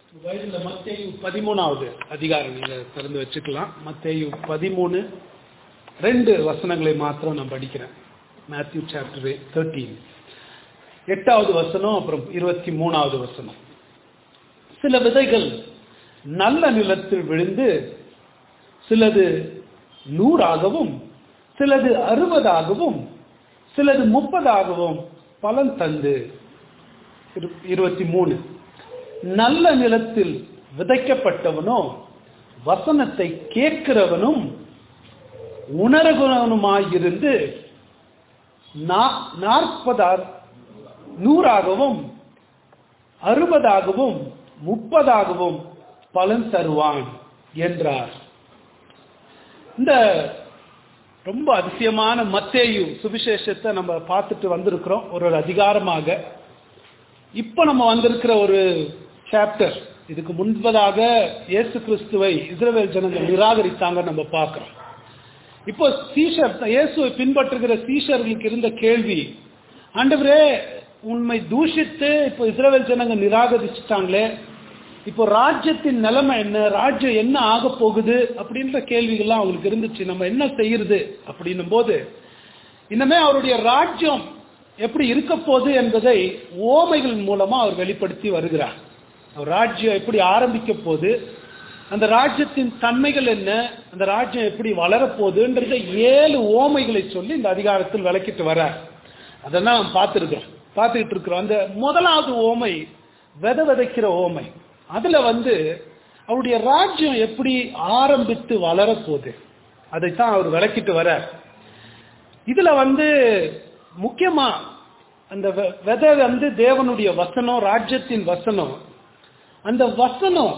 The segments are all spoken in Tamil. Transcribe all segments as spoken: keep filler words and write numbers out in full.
பைபிள்ல மத்தேயு பதிமூணாவது அதிகாரம் நீங்க திறந்து வச்சுக்கலாம். மத்தேயு பதிமூணு ரெண்டு வசனங்களை மாத்திரம் நான் படிக்கிறேன். மேத்யூ சாப்டர் தேர்ட்டீன் எட்டாவது வசனம் அப்புறம் இருபத்தி மூணாவது வசனம். சில விதைகள் நல்ல நிலத்தில் விழுந்து சிலது நூறாகவும் சிலது அறுபதாகவும் சிலது முப்பதாகவும் பலன் தந்து. இருபத்தி மூணு நல்ல நிலத்தில் விதைக்கப்பட்டவனோ வசனத்தை கேட்கிறவனும் உணர்கிறவனுமாயிருந்து நாற்பதார் நூறாகவும் அறுபதாகவும் முப்பதாகவும் பலன் தருவான் என்றார். இந்த ரொம்ப அதிசயமான மத்தேயு சுவிசேஷத்தை நம்ம பார்த்துட்டு வந்திருக்கிறோம் ஒரு ஒரு அதிகாரமாக. இப்ப நம்ம வந்திருக்கிற ஒரு சாப்டர், இதுக்கு முன்பதாக இயேசு கிறிஸ்துவை இஸ்ரவேல் ஜனங்கள் நிராகரித்தாங்க நம்ம பார்க்கிறோம். இப்போ சீஷர் இயேசுவை பின்பற்றுகிற சீஷர்களுக்கு இருந்த கேள்வி, ஆண்டவரே உண்மை தூஷித்து இப்போ இஸ்ரவேல் ஜனங்கள் நிராகரிச்சுட்டாங்களே, இப்போ ராஜ்யத்தின் நிலைமை என்ன, ராஜ்யம் என்ன ஆக போகுது அப்படின்ற கேள்விகள்லாம் அவங்களுக்கு இருந்துச்சு. நம்ம என்ன செய்யறது அப்படின்னும் போது இன்னமே அவருடைய ராஜ்யம் எப்படி இருக்க போகுது என்பதை ஓமைகள் மூலமா அவர் வெளிப்படுத்தி வருகிறார். அவர் ராஜ்யம் எப்படி ஆரம்பிக்க போகுது, அந்த ராஜ்யத்தின் தன்மைகள் என்ன, அந்த ராஜ்யம் எப்படி வளரப்போகுதுன்றத ஏழு ஓமைகளை சொல்லி இந்த அதிகாரத்தில் விளக்கிட்டு வர்றார். அதெல்லாம் நாம் பார்த்துருக்கிறோம் பார்த்துக்கிட்டு இருக்கிறோம். அந்த முதலாவது ஓமை விதை விதைக்கிற ஓமை. அதுல வந்து அவருடைய ராஜ்யம் எப்படி ஆரம்பித்து வளரப்போகுது அதைத்தான் அவர் விளக்கிட்டு வர்றார். இதுல வந்து முக்கியமா அந்த விதை வந்து தேவனுடைய வசனம், ராஜ்யத்தின் வசனம். அந்த வசனம்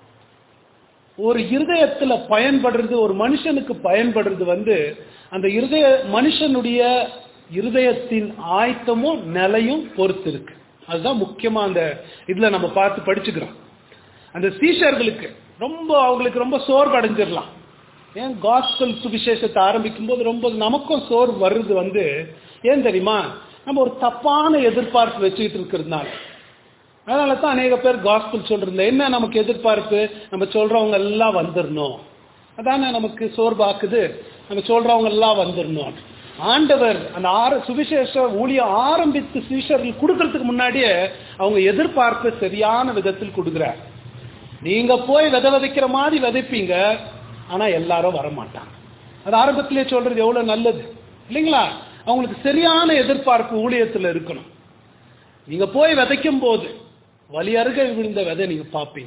ஒரு இருதயத்துல பயன்படுறது, ஒரு மனுஷனுக்கு பயன்படுறது வந்து அந்த இருதய மனுஷனுடைய இருதயத்தின் ஆயத்தமும் நிலையும் பொறுத்து இருக்கு. அதுதான் முக்கியமா அந்த இதுல நம்ம பார்த்து படிச்சுக்கிறோம். அந்த சீஷர்களுக்கு ரொம்ப அவங்களுக்கு ரொம்ப சோர்வு அடைஞ்சிடலாம். ஏன் காஸ்பல் சுவிசேஷத்தை ஆரம்பிக்கும் போது ரொம்ப நமக்கும் சோர்வு வருது வந்து ஏன் தெரியுமா, நம்ம ஒரு தப்பான எதிர்பார்ப்பு வச்சுக்கிட்டு இருக்கிறதுனால. அதனால தான் அநேக பேர் காஸ்பல் சொல்றது என்ன, நமக்கு எதிர்பார்ப்பு நம்ம சொல்றவங்க எல்லாம் வந்துடணும், அதானே நமக்கு சோர்வாக்குது. நம்ம சொல்றவங்க எல்லாம் வந்துடணும். ஆண்டவர் அந்த ஆர சுவிசேஷ ஊழியம் ஆரம்பித்து சீஷர்கள் கொடுக்கறதுக்கு முன்னாடியே அவங்க எதிர்பார்ப்பு சரியான விதத்தில் கொடுக்குறார். நீங்க போய் விதை விதைக்கிற மாதிரி விதைப்பீங்க, ஆனா எல்லாரும் வரமாட்டாங்க. அது ஆரம்பத்திலே சொல்றது எவ்வளவு நல்லது இல்லைங்களா? அவங்களுக்கு சரியான எதிர்பார்ப்பு ஊழியத்துல இருக்கணும். நீங்க போய் விதைக்கும் போது வழி அருகே விழுந்த விதை நீங்க பார்ப்பீங்க.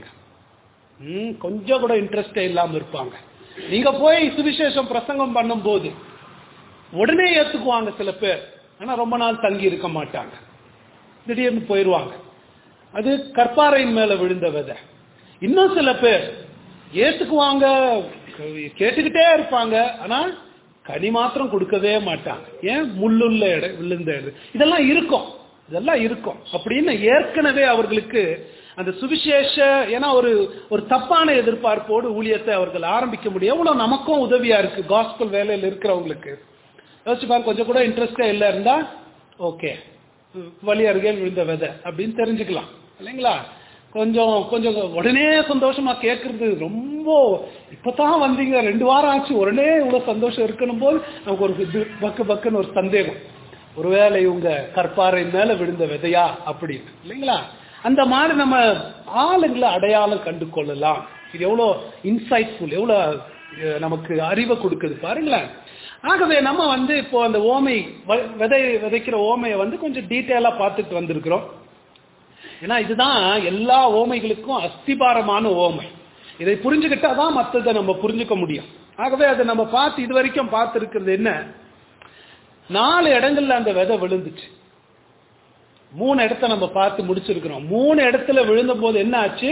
ம் கொஞ்சம் கூட இன்ட்ரெஸ்டே இல்லாம இருப்பாங்க. நீங்க போய் சுவிசேஷம் பிரசங்கம் பண்ணும் போது உடனே ஏத்துக்குவாங்க சில பேர், ஆனா ரொம்ப நாள் தங்கி இருக்க மாட்டாங்க, திடீர்னு போயிடுவாங்க. அது கற்பாறையின் மேல விழுந்த விதை. இன்னும் சில பேர் ஏத்துக்குவாங்க, கேட்டுக்கிட்டே இருப்பாங்க, ஆனா கனி மாத்திரம் கொடுக்கவே மாட்டாங்க. ஏன்? முள்ளுள்ள இடம், விழுந்த இடம். இதெல்லாம் இருக்கும் இதெல்லாம் இருக்கும் அப்படின்னு ஏற்கனவே அவர்களுக்கு அந்த சுவிசேஷ, ஏன்னா ஒரு ஒரு தப்பான எதிர்பார்ப்போடு ஊழியத்தை அவர்கள் ஆரம்பிக்க முடியும். எவ்வளவு நமக்கும் உதவியா இருக்கு காஸ்பல் வேலையில் இருக்கிறவங்களுக்கு. யோசிச்சு பாருங்க, கொஞ்சம் கூட இன்ட்ரெஸ்டே இல்லை இருந்தா ஓகே, வழி அருகே விழுந்த விதை அப்படின்னு தெரிஞ்சுக்கலாம் இல்லைங்களா? கொஞ்சம் கொஞ்சம் உடனே சந்தோஷமா கேட்கறது, ரொம்ப இப்பதான் வந்தீங்க ரெண்டு வாரம் ஆச்சு உடனே இவ்வளவு சந்தோஷம் இருக்கணும் போது நமக்கு ஒரு பக்கு பக்குன்னு ஒரு சந்தேகம், ஒருவேளை இவங்க கற்பாறை மேல விழுந்த விதையா அப்படின்னு இல்லைங்களா? அந்த மாதிரி நம்ம ஆளுங்களை அடையாளம் கண்டு கொள்ளலாம். இது எவ்வளோ இன்சைட்ஃபுல், எவ்வளோ நமக்கு அறிவை கொடுக்குது பாருங்களேன். ஆகவே நம்ம வந்து இப்போ அந்த ஓமை விதை விதைக்கிற ஓமையை வந்து கொஞ்சம் டீட்டெயிலா பார்த்துட்டு வந்திருக்கிறோம். ஏன்னா இதுதான் எல்லா ஓமைகளுக்கும் அஸ்திபாரமான ஓமை. இதை புரிஞ்சுக்கிட்டாதான் மற்றதை நம்ம புரிஞ்சுக்க முடியும். ஆகவே அதை நம்ம பார்த்து இது வரைக்கும் பார்த்து இருக்கிறது என்ன, நாலு இடங்கள்ல அந்த விதை விழுந்துச்சு. மூணு இடத்த நம்ம பார்த்து முடிச்சிருக்கிறோம். மூணு இடத்துல விழுந்த போது என்ன ஆச்சு?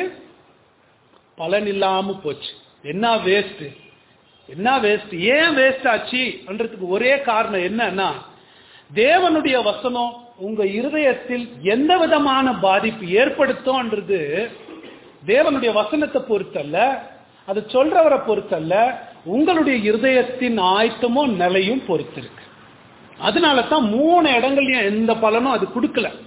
பலன் இல்லாம போச்சு. என்ன வேஸ்ட் என்ன வேஸ்ட் ஏன் வேஸ்ட் ஆச்சுன்றதுக்கு ஒரே காரணம் என்னன்னா, தேவனுடைய வசனம் உங்க இருதயத்தில் எந்த விதமான பாதிப்பு ஏற்படுத்தும்ன்றது தேவனுடைய வசனத்தை பொறுத்தல்ல, அது சொல்றவரை பொறுத்தல்ல, உங்களுடைய இருதயத்தின் ஆயத்தமும் நிலையும் பொறுத்திருக்கு. அதனால தான் மூணு இடங்கள்லயும் எந்த பலனும் அது கொடுக்கல.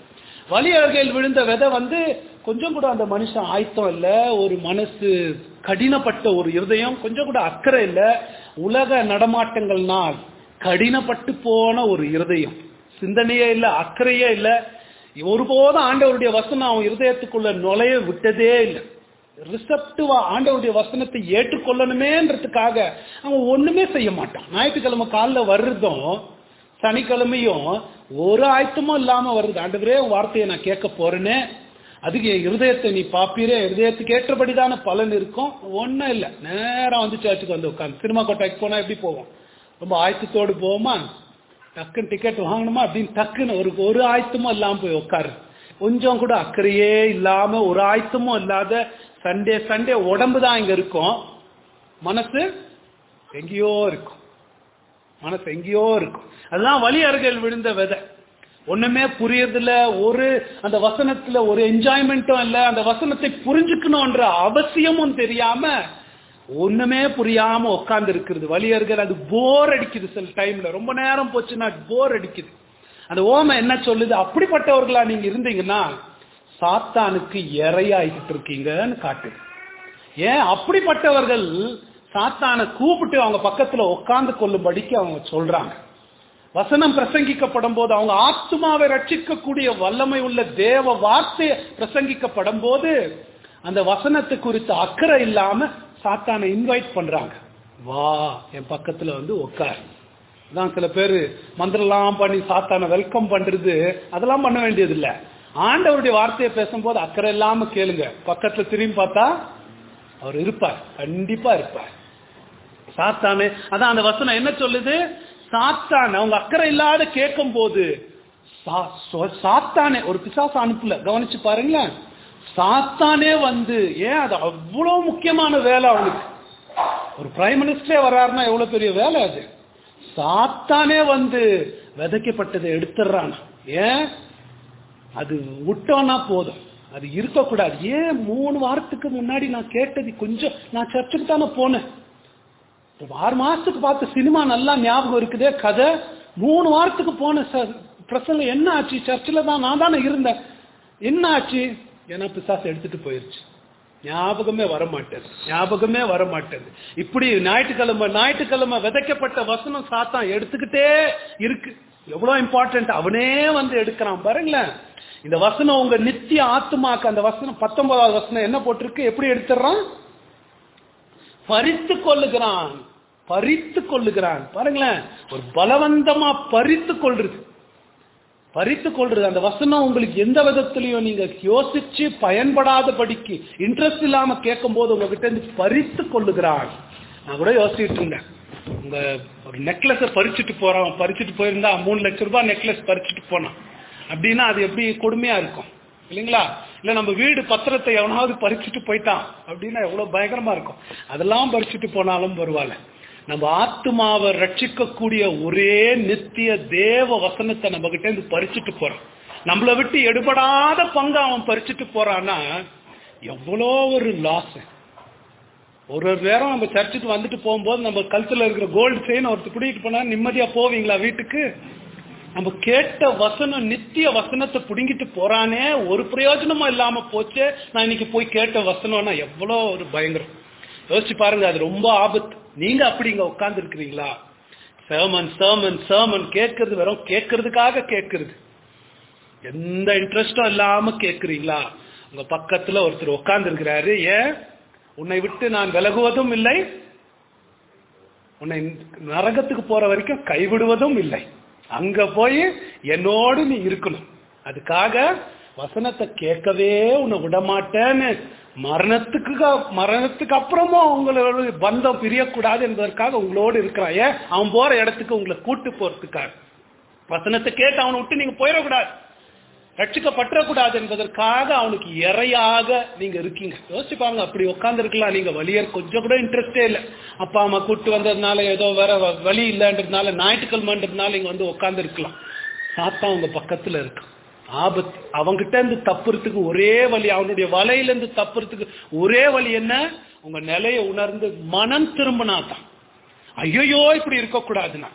வழி அருகில் விழுந்த விதை வந்து கொஞ்சம் கூட அந்த மனுஷன் ஆயத்தம் இல்ல, ஒரு மனசு கடினப்பட்ட ஒரு இருதயம், கொஞ்சம் கூட அக்கறை இல்ல, உலக நடமாட்டங்கள்னால் கடினப்பட்டு போன ஒரு இருதயம், சிந்தனையே இல்ல, அக்கறையே இல்ல. ஒருபோதும் ஆண்டவருடைய வசனம் அவன் இருதயத்துக்குள்ள நுழைய விட்டதே இல்லை. ரிசப்டிவா ஆண்டவருடைய வசனத்தை ஏற்றுக்கொள்ளணுமேன்றதுக்காக அவன் ஒண்ணுமே செய்ய மாட்டான். ஞாயிற்றுக்கிழமை காலில் வர்றதும் சனிக்கிழமையும் ஒரு ஆயத்தமும் இல்லாம வருது. ஆண்டவரே வார்த்தையை நான் கேட்க போறேன்னு, அதுக்கு என் இருதயத்தை நீ பாப்பீரே, இருதயத்துக்கு ஏற்றபடிதான பலன் இருக்கும். ஒன்னும் இல்லை, நேரம் வந்து சர்ச்சுக்கு வந்து உட்காந்து. சினிமா கோட்டைக்கு போனா எப்படி போவோம்? ரொம்ப ஆயத்தத்தோடு போவோமா? டக்குன்னு டிக்கெட் வாங்கணுமா அப்படின்னு டக்குன்னு ஒரு ஒரு ஆயத்தமும் இல்லாம போய் உட்காரு. கொஞ்சம் கூட அக்கறையே இல்லாம ஒரு ஆயத்தமும் இல்லாத சண்டே சண்டே உடம்பு தான் இங்க இருக்கும், மனசு எங்கேயோ இருக்கும். மனசு எங்கேயோ இருக்கும். அதுதான் வழி அருகில் விழுந்த விதை. ஒண்ணுமே புரியறதில்ல, ஒரு அந்த வசனத்துல ஒரு என்ஜாய்மெண்ட்டும் இல்ல, அந்த வசனத்தை புரிஞ்சுக்கணும்ன்ற அவசியமும் தெரியாம ஒண்ணுமே புரியாம உட்கார்ந்து இருக்கிறது வழி அருகில். அது போர் அடிக்குது. சில டைம்ல ரொம்ப நேரம் போச்சுன்னா போர் அடிக்குது. அந்த ஓமை என்ன சொல்லுது? அப்படிப்பட்டவர்களா நீங்க இருந்தீங்கன்னா சாத்தானுக்கு இரையாயிட்டு இருக்கீங்கன்னு காட்டுது. ஏன் அப்படிப்பட்டவர்கள் சாத்தானை கூப்பிட்டு அவங்க பக்கத்துல உட்கார்ந்து கொள்ளும்படிக்கு அவங்க சொல்றாங்க. வசனம் பிரசங்கிக்கப்படும் போது, அவங்க ஆத்மாவை ரட்சிக்கக்கூடிய வல்லமை உள்ள தேவ வார்த்தை பிரசங்கிக்கப்படும் போது, அந்த வசனத்தை குறித்து அக்கறை இல்லாம சாத்தானை இன்வைட் பண்றாங்க. வா என் பக்கத்துல வந்து உட்கார். தான் சில பேரு மந்திரம்லாம் பண்ணி சாத்தானை வெல்கம் பண்றது, அதெல்லாம் பண்ண வேண்டியது இல்ல. ஆண்டவருடைய வார்த்தையை பேசும்போது அக்கறை இல்லாம கேளுங்க. பக்கத்துல திரும்பி பார்த்தா அவர் இருப்பார், கண்டிப்பா இருப்பார். சாத்தானு அதான் அந்த வசனம் என்ன சொல்லுது? சாத்தான் அவங்க அக்கறை இல்லாத கேட்கும் போது சாத்தானே, ஒரு பிசாசு அனுப்பல, கவனிச்சு பாருங்களேன். சாத்தானே வந்து, ஏன் அது அவ்வளவு முக்கியமான வேலை அவனுக்கு. ஒரு பிரைம் மினிஸ்டரே வர்றாருன்னா எவ்வளவு பெரிய வேலை அது. சாத்தானே வந்து விதைக்கப்பட்டதை எடுத்துடுறான். ஏன்? அது விட்டோன்னா போதும், அது இருக்கக்கூடாது. ஏன்? மூணு வாரத்துக்கு முன்னாடி நான் கேட்டது கொஞ்சம், நான் சர்ச்சுக்கு தானே போனேன், ஆறு மாசத்துக்கு பார்த்த சினிமா நல்லா ஞாபகம் இருக்குதே கதை. மூணு வாரத்துக்கு போன பிரசங்கம் என்ன ஆச்சு? சர்ச்சில் தான் நான் தானே இருந்தேன், என்ன ஆச்சு? ஏன்னா பிசாசு எடுத்துட்டு போயிருச்சு. ஞாபகமே வரமாட்டேது, ஞாபகமே வரமாட்டேது. இப்படி ஞாயிற்றுக்கிழமை ஞாயிற்றுக்கிழமை விதைக்கப்பட்ட வசனம் சாத்தான் எடுத்துக்கிட்டே இருக்கு. எவ்வளவு இம்பார்ட்டன்ட், அவனே வந்து எடுக்கிறான் பாருங்களேன். இந்த வசனம் உங்க நித்திய ஆத்மாக்கு, அந்த வசனம் பத்தொன்பதாவது வசனம் என்ன போட்டிருக்கு? எப்படி எடுத்துறான்? பறித்து கொள்ளுகிறான், பறித்து கொள்ளுகிறான். பாருங்களேன், ஒரு பலவந்தமா பறித்து கொள்றது, பறித்து கொள்றது. அந்த வசனம் உங்களுக்கு எந்த விதத்திலையும் நீங்க யோசிச்சு பயன்படாதபடிக்கு, இன்ட்ரெஸ்ட் இல்லாம கேட்கும் போது உங்ககிட்ட இருந்து பறித்து கொள்ளுகிறான். நான் கூட யோசிச்சுட்டு இருந்தேன், உங்க ஒரு நெக்லஸ பறிச்சுட்டு போறான், பறிச்சுட்டு போயிருந்தா மூணு லட்சம் ரூபாய் நெக்லஸ் பறிச்சுட்டு போனான் அப்படின்னா அது எப்படி கொடுமையா இருக்கும் இல்லைங்களா? இல்ல நம்ம வீடு பத்திரத்தை எவனாவது பறிச்சுட்டு போயிட்டான் அப்படின்னா எவ்வளவு பயங்கரமா இருக்கும். அதெல்லாம் பறிச்சுட்டு போனாலும் பரவாயில்ல, நம்ம ஆத்மாவை ரட்சிக்கக்கூடிய ஒரே நித்திய தேவ வசனத்தை நம்ம கிட்ட இருந்து பறிச்சுட்டு போறான். நம்மளை விட்டு எடுபடாத பங்கு அவன் பறிச்சுட்டு போறான்னா எவ்வளோ ஒரு லாஸ். ஒரு ஒரு நேரம் நம்ம சர்ச்சுக்கு வந்துட்டு போகும்போது நம்ம கழுத்துல இருக்கிற கோல்டு செயின் ஒருத்தர் பிடிக்கிட்டு போனா நிம்மதியா போவீங்களா வீட்டுக்கு? நம்ம கேட்ட வசனம், நித்திய வசனத்தை புடுங்கிட்டு போறானே, ஒரு பிரயோஜனமா இல்லாம போச்சு. நான் இன்னைக்கு போய் கேட்ட வசனம்னா எவ்வளோ ஒரு பயங்கரம். யோசிச்சு பாருங்க, அது ரொம்ப ஆபத்து. நீங்க அப்படி இங்க உட்கார்ந்து இருக்கிறீங்களா? சேமன் சேமன் சேமன் கேட்கறது வெறும் கேட்கறதுக்காக கேட்கறது, எந்த இன்ட்ரெஸ்டும் இல்லாம கேட்கறீங்களா? உங்க பக்கத்துல ஒருத்தர் உட்கார்ந்து இருக்கிறாரு, ஏன் உன்னை விட்டு நான் விலகுவதும் இல்லை, உன்னை நரகத்துக்கு போற வரைக்கும் கைவிடுவதும் இல்லை, அங்க போய் என்னோடு நீ இருக்கணும், அதுக்காக வசனத்தை கேட்கவே உன்னை விடமாட்டேன்னு மரணத்துக்கு மரணத்துக்கு அப்புறமும் உங்களோட பந்தம் பிரியக்கூடாது என்பதற்காக உங்களோடு இருக்கிறான். ஏன்? அவன் போற இடத்துக்கு உங்களை கூட்டு போறதுக்காக. வசனத்தை கேட்டு அவனை விட்டு நீங்க போயிடக்கூடாது, ரட்சிக்கப்பட்டக்கூடாது என்பதற்காக அவனுக்கு இறையாக நீங்க இருக்கீங்க. யோசிச்சு பாருங்க, அப்படி உட்கார்ந்து இருக்கலாம். நீங்க வழியர் கொஞ்சம் கூட இன்ட்ரெஸ்டே இல்லை, அப்பா அம்மா கூட்டு வந்ததுனால ஏதோ வேற வழி இல்லைன்றதுனால ஞாயிற்றுக்கிழமைன்றதுனால இங்க வந்து உட்கார்ந்து இருக்கலாம். சாத்தான் உங்க பக்கத்துல இருக்கு, ஆபத்து. அவங்கிட்ட இருந்து தப்புறதுக்கு ஒரே வழி, அவனுடைய வலையில இருந்து தப்புறதுக்கு ஒரே வழி என்ன? உங்க நிலையை உணர்ந்து மனம் திரும்பினாதான். ஐயோ இப்படி இருக்கக்கூடாதுன்னா,